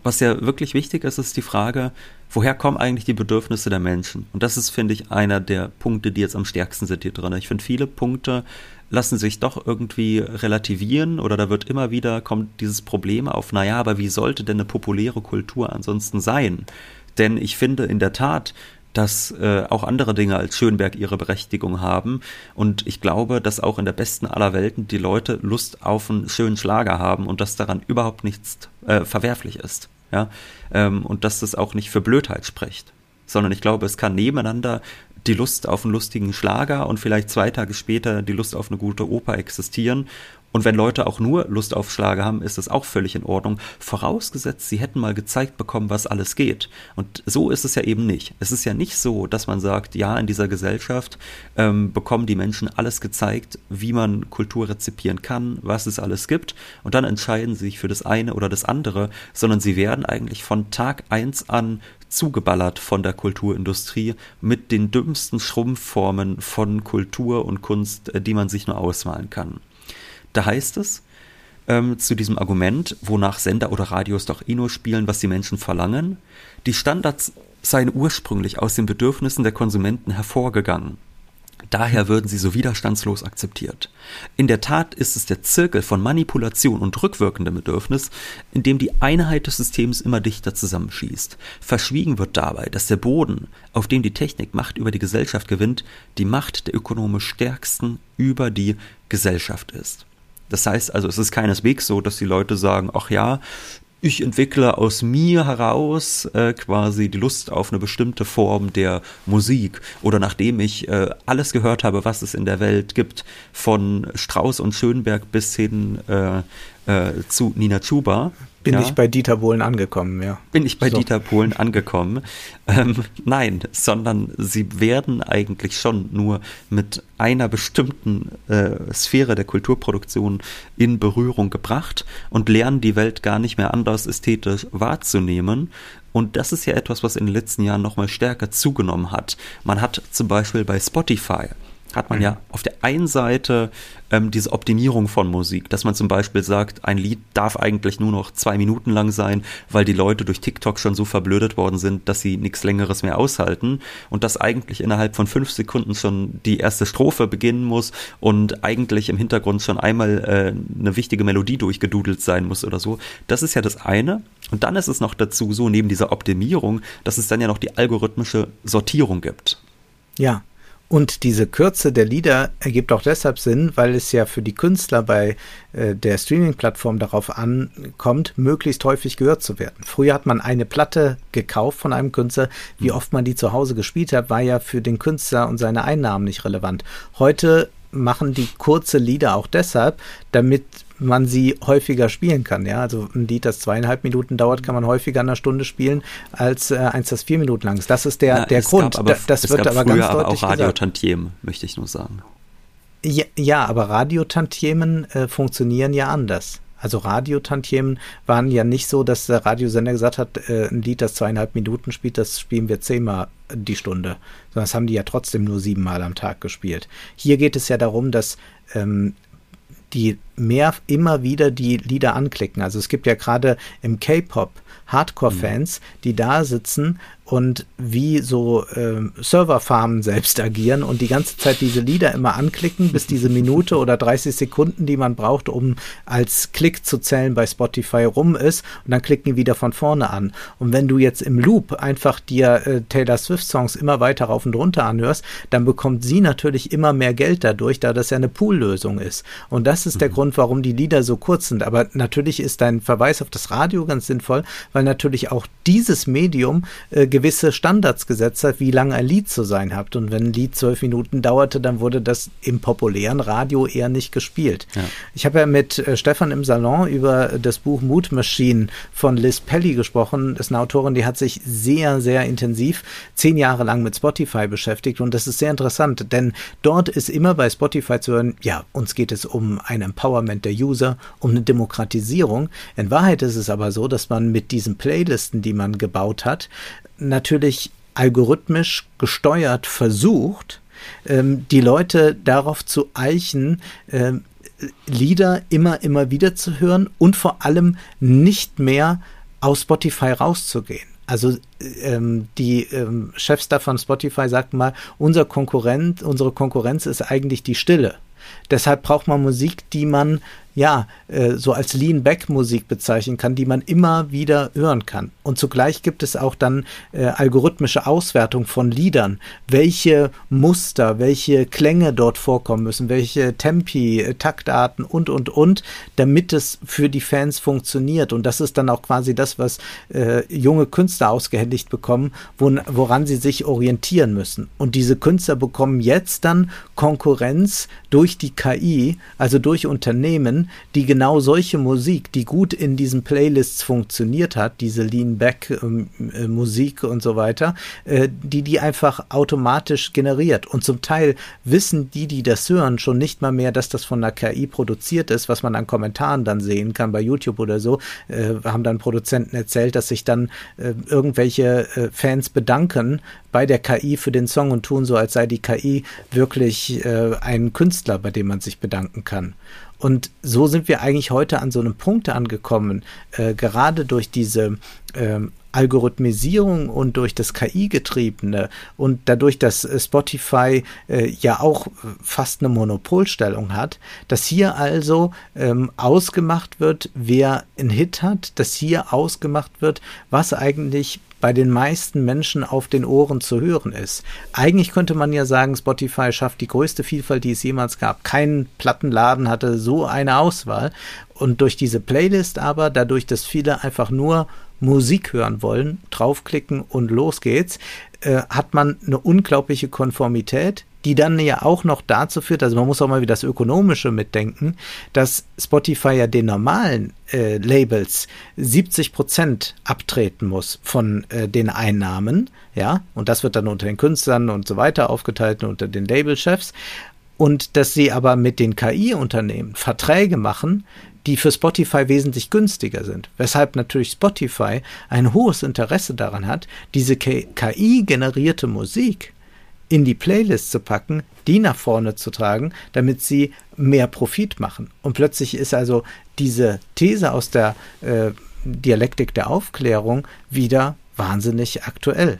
was ja wirklich wichtig ist, ist die Frage, woher kommen eigentlich die Bedürfnisse der Menschen? Und das ist, finde ich, einer der Punkte, die jetzt am stärksten sind hier drin. Ich finde, viele Punkte lassen sich doch irgendwie relativieren oder da wird immer wieder, kommt dieses Problem auf, naja, aber wie sollte denn eine populäre Kultur ansonsten sein? Denn ich finde in der Tat, dass äh, auch andere Dinge als Schönberg ihre Berechtigung haben und ich glaube, dass auch in der besten aller Welten die Leute Lust auf einen schönen Schlager haben und dass daran überhaupt nichts äh, verwerflich ist, ja, ähm, und dass das auch nicht für Blödheit spricht, sondern ich glaube, es kann nebeneinander die Lust auf einen lustigen Schlager und vielleicht zwei Tage später die Lust auf eine gute Oper existieren. Und wenn Leute auch nur Lust auf Schlager haben, ist das auch völlig in Ordnung. Vorausgesetzt, sie hätten mal gezeigt bekommen, was alles geht. Und so ist es ja eben nicht. Es ist ja nicht so, dass man sagt, ja, in dieser Gesellschaft ähm, bekommen die Menschen alles gezeigt, wie man Kultur rezipieren kann, was es alles gibt. Und dann entscheiden sie sich für das eine oder das andere, sondern sie werden eigentlich von Tag eins an zugeballert von der Kulturindustrie mit den dümmsten Schrumpfformen von Kultur und Kunst, die man sich nur ausmalen kann. Da heißt es ähm, zu diesem Argument, wonach Sender oder Radios doch eh nur spielen, was die Menschen verlangen, die Standards seien ursprünglich aus den Bedürfnissen der Konsumenten hervorgegangen. Daher würden sie so widerstandslos akzeptiert. In der Tat ist es der Zirkel von Manipulation und rückwirkendem Bedürfnis, in dem die Einheit des Systems immer dichter zusammenschießt. Verschwiegen wird dabei, dass der Boden, auf dem die Technik Macht über die Gesellschaft gewinnt, die Macht der ökonomisch Stärksten über die Gesellschaft ist. Das heißt also, es ist keineswegs so, dass die Leute sagen, ach ja, ich entwickle aus mir heraus äh, quasi die Lust auf eine bestimmte Form der Musik oder nachdem ich äh, alles gehört habe, was es in der Welt gibt, von Strauss und Schönberg bis hin äh, äh, zu Nina Chuba. Bin ja, ich bei Dieter Bohlen angekommen, ja. Bin ich bei so. Dieter Bohlen angekommen. Ähm, nein, sondern sie werden eigentlich schon nur mit einer bestimmten äh, Sphäre der Kulturproduktion in Berührung gebracht und lernen die Welt gar nicht mehr anders ästhetisch wahrzunehmen. Und das ist ja etwas, was in den letzten Jahren nochmal stärker zugenommen hat. Man hat zum Beispiel bei Spotify hat man ja auf der einen Seite ähm, diese Optimierung von Musik, dass man zum Beispiel sagt, ein Lied darf eigentlich nur noch zwei Minuten lang sein, weil die Leute durch TikTok schon so verblödet worden sind, dass sie nichts Längeres mehr aushalten und dass eigentlich innerhalb von fünf Sekunden schon die erste Strophe beginnen muss und eigentlich im Hintergrund schon einmal äh, eine wichtige Melodie durchgedudelt sein muss oder so. Das ist ja das eine. Und dann ist es noch dazu so, neben dieser Optimierung, dass es dann ja noch die algorithmische Sortierung gibt. Ja. Und diese Kürze der Lieder ergibt auch deshalb Sinn, weil es ja für die Künstler bei äh, der Streaming-Plattform darauf ankommt, möglichst häufig gehört zu werden. Früher hat man eine Platte gekauft von einem Künstler. Wie oft man die zu Hause gespielt hat, war ja für den Künstler und seine Einnahmen nicht relevant. Heute machen die kurze Lieder auch deshalb, damit man sie häufiger spielen kann. Ja, also ein Lied, das zweieinhalb Minuten dauert, kann man häufiger in einer Stunde spielen als äh, eins, das vier Minuten lang ist. Das ist der, ja, der Grund. Aber, da, das es wird gab aber früher ganz aber deutlich auch Radiotantiemen, möchte ich nur sagen. Ja, ja, aber Radiotantiemen äh, funktionieren ja anders. Also Radiotantiemen waren ja nicht so, dass der Radiosender gesagt hat, äh, ein Lied, das zweieinhalb Minuten spielt, das spielen wir zehnmal die Stunde. Sondern das haben die ja trotzdem nur siebenmal am Tag gespielt. Hier geht es ja darum, dass ähm, die mehr immer wieder die Lieder anklicken. Also es gibt ja gerade im K-Pop Hardcore-Fans, die da sitzen und wie so äh, Serverfarmen selbst agieren und die ganze Zeit diese Lieder immer anklicken, bis diese Minute oder dreißig Sekunden, die man braucht, um als Klick zu zählen bei Spotify rum ist und dann klicken die wieder von vorne an. Und wenn du jetzt im Loop einfach dir äh, Taylor Swift-Songs immer weiter rauf und runter anhörst, dann bekommt sie natürlich immer mehr Geld dadurch, da das ja eine Poollösung ist. Und das ist der mhm. Grund, warum die Lieder so kurz sind. Aber natürlich ist dein Verweis auf das Radio ganz sinnvoll, weil natürlich auch dieses Medium äh, gewisse Standards gesetzt hat, wie lange ein Lied zu sein hat. Und wenn ein Lied zwölf Minuten dauerte, dann wurde das im populären Radio eher nicht gespielt. Ja. Ich habe ja mit äh, Stefan im Salon über das Buch Mood Machine von Liz Pelly gesprochen. Das ist eine Autorin, die hat sich sehr, sehr intensiv zehn Jahre lang mit Spotify beschäftigt und das ist sehr interessant, denn dort ist immer bei Spotify zu hören, ja, uns geht es um ein Empowerment der User, um eine Demokratisierung. In Wahrheit ist es aber so, dass man mit diesen Playlisten, die man gebaut hat, natürlich algorithmisch gesteuert versucht, ähm, die Leute darauf zu eichen, ähm, Lieder immer, immer wieder zu hören und vor allem nicht mehr aus Spotify rauszugehen. Also ähm, die ähm, Chefs da von Spotify sagten mal, unser Konkurrent, unsere Konkurrenz ist eigentlich die Stille. Deshalb braucht man Musik, die man ja äh, so als Lean-Back-Musik bezeichnen kann, die man immer wieder hören kann. Und zugleich gibt es auch dann äh, algorithmische Auswertung von Liedern, welche Muster, welche Klänge dort vorkommen müssen, welche Tempi, äh, Taktarten und, und, und, damit es für die Fans funktioniert. Und das ist dann auch quasi das, was äh, junge Künstler ausgehändigt bekommen, wo, woran sie sich orientieren müssen. Und diese Künstler bekommen jetzt dann Konkurrenz durch die K I, also durch Unternehmen, die genau solche Musik, die gut in diesen Playlists funktioniert hat, diese Lean-Back-Musik und so weiter, äh, die die einfach automatisch generiert. Und zum Teil wissen die, die das hören, schon nicht mal mehr, dass das von der K I produziert ist, was man an Kommentaren dann sehen kann bei YouTube oder so. Äh, haben dann Produzenten erzählt, dass sich dann äh, irgendwelche äh, Fans bedanken bei der K I für den Song und tun so, als sei die K I wirklich äh, ein Künstler, bei dem man sich bedanken kann. Und so sind wir eigentlich heute an so einem Punkt angekommen, äh, gerade durch diese äh, Algorithmisierung und durch das K I-Getriebene und dadurch, dass Spotify äh, ja auch fast eine Monopolstellung hat, dass hier also ähm, ausgemacht wird, wer einen Hit hat, dass hier ausgemacht wird, was eigentlich bei den meisten Menschen auf den Ohren zu hören ist. Eigentlich könnte man ja sagen, Spotify schafft die größte Vielfalt, die es jemals gab. Kein Plattenladen hatte so eine Auswahl. Und durch diese Playlist aber, dadurch, dass viele einfach nur Musik hören wollen, draufklicken und los geht's, äh, hat man eine unglaubliche Konformität, die dann ja auch noch dazu führt, also man muss auch mal wieder das Ökonomische mitdenken, dass Spotify ja den normalen äh, Labels siebzig Prozent abtreten muss von äh, den Einnahmen, ja, und das wird dann unter den Künstlern und so weiter aufgeteilt, unter den Labelchefs, und dass sie aber mit den K I-Unternehmen Verträge machen, die für Spotify wesentlich günstiger sind. Weshalb natürlich Spotify ein hohes Interesse daran hat, diese K I-generierte Musik in die Playlist zu packen, die nach vorne zu tragen, damit sie mehr Profit machen. Und plötzlich ist also diese These aus der äh, Dialektik der Aufklärung wieder wahnsinnig aktuell.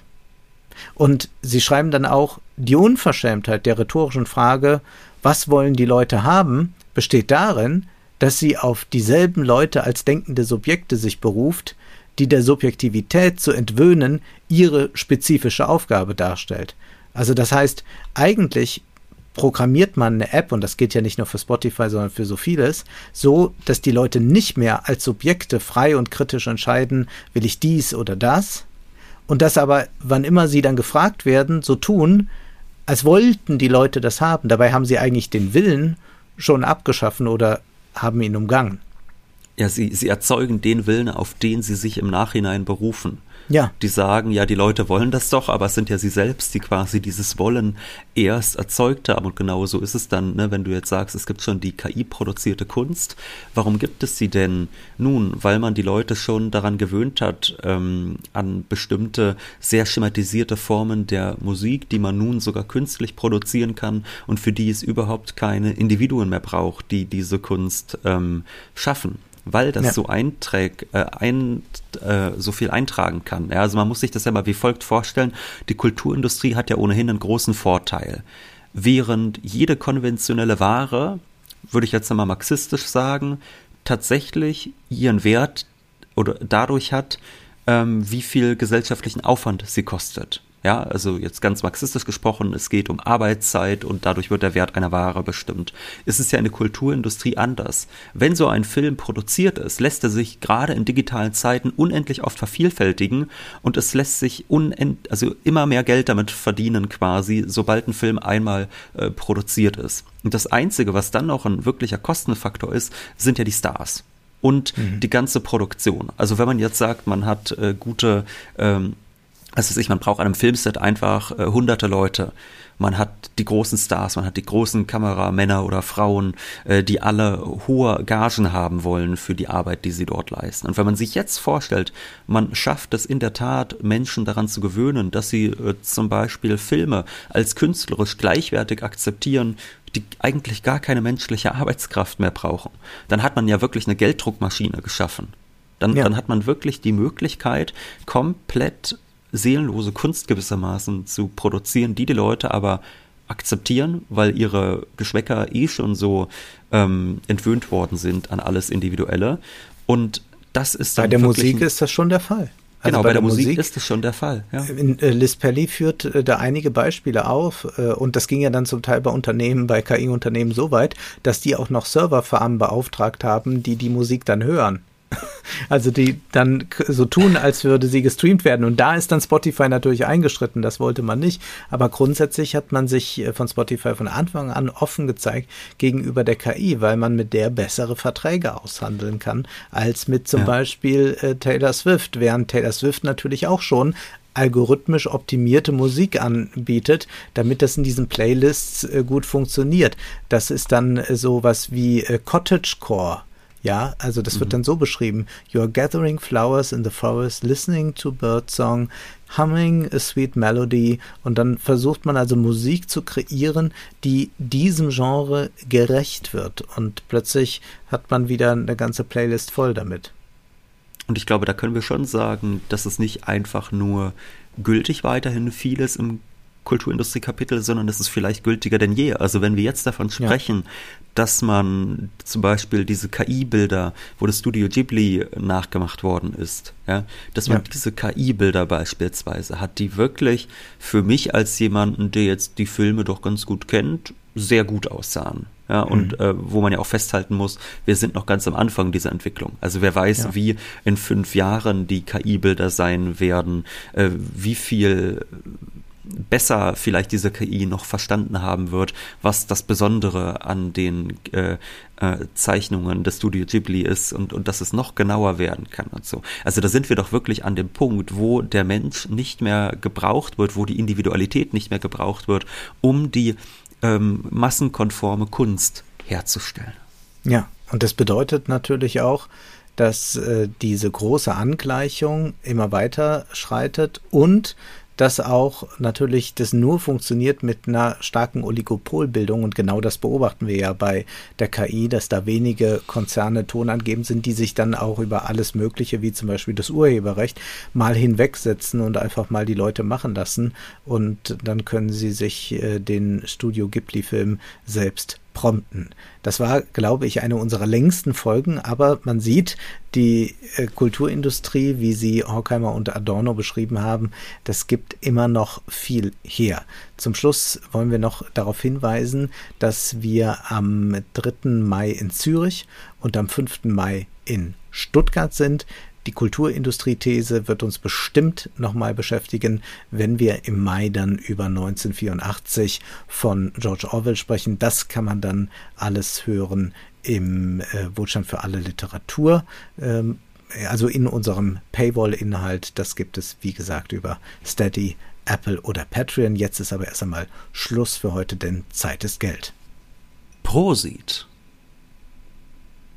Und sie schreiben dann auch, die Unverschämtheit der rhetorischen Frage, was wollen die Leute haben, besteht darin, dass sie auf dieselben Leute als denkende Subjekte sich beruft, die der Subjektivität zu entwöhnen ihre spezifische Aufgabe darstellt. Also das heißt, eigentlich programmiert man eine App, und das geht ja nicht nur für Spotify, sondern für so vieles, so, dass die Leute nicht mehr als Subjekte frei und kritisch entscheiden, will ich dies oder das, und das aber, wann immer sie dann gefragt werden, so tun, als wollten die Leute das haben. Dabei haben sie eigentlich den Willen schon abgeschaffen oder haben ihn umgangen. Ja, sie, sie erzeugen den Willen, auf den sie sich im Nachhinein berufen. Ja. Die sagen, ja, die Leute wollen das doch, aber es sind ja sie selbst, die quasi dieses Wollen erst erzeugt haben. Und genau so ist es dann, ne, wenn du jetzt sagst, es gibt schon die K I-produzierte Kunst. Warum gibt es sie denn? Nun, weil man die Leute schon daran gewöhnt hat, ähm, an bestimmte, sehr schematisierte Formen der Musik, die man nun sogar künstlich produzieren kann und für die es überhaupt keine Individuen mehr braucht, die diese Kunst ähm, schaffen. Weil das ja. so einträg, äh, ein, äh, so viel eintragen kann. Ja, also man muss sich das ja mal wie folgt vorstellen. Die Kulturindustrie hat ja ohnehin einen großen Vorteil. Während jede konventionelle Ware, würde ich jetzt einmal marxistisch sagen, tatsächlich ihren Wert oder dadurch hat, ähm, wie viel gesellschaftlichen Aufwand sie kostet. Ja, also jetzt ganz marxistisch gesprochen, es geht um Arbeitszeit und dadurch wird der Wert einer Ware bestimmt. Es ist ja in der Kulturindustrie anders. Wenn so ein Film produziert ist, lässt er sich gerade in digitalen Zeiten unendlich oft vervielfältigen und es lässt sich unend, also immer mehr Geld damit verdienen quasi, sobald ein Film einmal äh, produziert ist. Und das Einzige, was dann noch ein wirklicher Kostenfaktor ist, sind ja die Stars. Und mhm. die ganze Produktion. Also wenn man jetzt sagt, man hat äh, gute ähm, Also ich, man braucht an einem Filmset einfach äh, hunderte Leute. Man hat die großen Stars, man hat die großen Kameramänner oder Frauen, äh, die alle hohe Gagen haben wollen für die Arbeit, die sie dort leisten. Und wenn man sich jetzt vorstellt, man schafft es in der Tat, Menschen daran zu gewöhnen, dass sie äh, zum Beispiel Filme als künstlerisch gleichwertig akzeptieren, die eigentlich gar keine menschliche Arbeitskraft mehr brauchen, dann hat man ja wirklich eine Gelddruckmaschine geschaffen. Dann, Ja. dann hat man wirklich die Möglichkeit, komplett seelenlose Kunst gewissermaßen zu produzieren, die die Leute aber akzeptieren, weil ihre Geschmäcker eh schon so ähm, entwöhnt worden sind an alles Individuelle. Und das ist dann Bei der wirklich Musik ein, ist das schon der Fall. genau, Also bei, bei der Musik, Musik ist das schon der Fall. Ja. In, äh, Liz Pelly führt äh, da einige Beispiele auf äh, und das ging ja dann zum Teil bei Unternehmen, bei K I-Unternehmen so weit, dass die auch noch Serverfarmen beauftragt haben, die die Musik dann hören. Also die dann so tun, als würde sie gestreamt werden. Und da ist dann Spotify natürlich eingeschritten, das wollte man nicht. Aber grundsätzlich hat man sich von Spotify von Anfang an offen gezeigt gegenüber der K I, weil man mit der bessere Verträge aushandeln kann, als mit zum ja. Beispiel äh, Taylor Swift. Während Taylor Swift natürlich auch schon algorithmisch optimierte Musik anbietet, damit das in diesen Playlists äh, gut funktioniert. Das ist dann äh, sowas wie äh, Cottagecore. Ja, also das wird dann so beschrieben. You are gathering flowers in the forest, listening to birdsong, humming a sweet melody. Und dann versucht man also Musik zu kreieren, die diesem Genre gerecht wird. Und plötzlich hat man wieder eine ganze Playlist voll damit. Und ich glaube, da können wir schon sagen, dass es nicht einfach nur gültig weiterhin vieles im Kulturindustrie-Kapitel, sondern es ist vielleicht gültiger denn je. Also wenn wir jetzt davon sprechen, ja. dass man zum Beispiel diese K I-Bilder, wo das Studio Ghibli nachgemacht worden ist, ja, dass man ja. diese K I-Bilder beispielsweise hat, die wirklich für mich als jemanden, der jetzt die Filme doch ganz gut kennt, sehr gut aussahen. Ja, und mhm. äh, wo man ja auch festhalten muss, wir sind noch ganz am Anfang dieser Entwicklung. Also wer weiß, ja. wie in fünf Jahren die K I-Bilder sein werden, äh, wie viel besser vielleicht diese K I noch verstanden haben wird, was das Besondere an den äh, äh, Zeichnungen des Studio Ghibli ist und, und dass es noch genauer werden kann und so. Also da sind wir doch wirklich an dem Punkt, wo der Mensch nicht mehr gebraucht wird, wo die Individualität nicht mehr gebraucht wird, um die ähm, massenkonforme Kunst herzustellen. Ja, und das bedeutet natürlich auch, dass äh, diese große Angleichung immer weiter schreitet und dass auch natürlich das nur funktioniert mit einer starken Oligopolbildung und genau das beobachten wir ja bei der K I, dass da wenige Konzerne tonangebend sind, die sich dann auch über alles Mögliche, wie zum Beispiel das Urheberrecht, mal hinwegsetzen und einfach mal die Leute machen lassen und dann können sie sich äh, den Studio Ghibli-Film selbst prompten. Das war, glaube ich, eine unserer längsten Folgen, aber man sieht, die äh, Kulturindustrie, wie sie Horkheimer und Adorno beschrieben haben, das gibt immer noch viel her. Zum Schluss wollen wir noch darauf hinweisen, dass wir am dritten Mai in Zürich und am fünften Mai in Stuttgart sind. Die Kulturindustrie-These wird uns bestimmt nochmal beschäftigen, wenn wir im Mai dann über neunzehnhundertvierundachtzig von George Orwell sprechen. Das kann man dann alles hören im äh, Wohlstand für alle Literatur, ähm, also in unserem Paywall-Inhalt. Das gibt es, wie gesagt, über Steady, Apple oder Patreon. Jetzt ist aber erst einmal Schluss für heute, denn Zeit ist Geld. Prosit!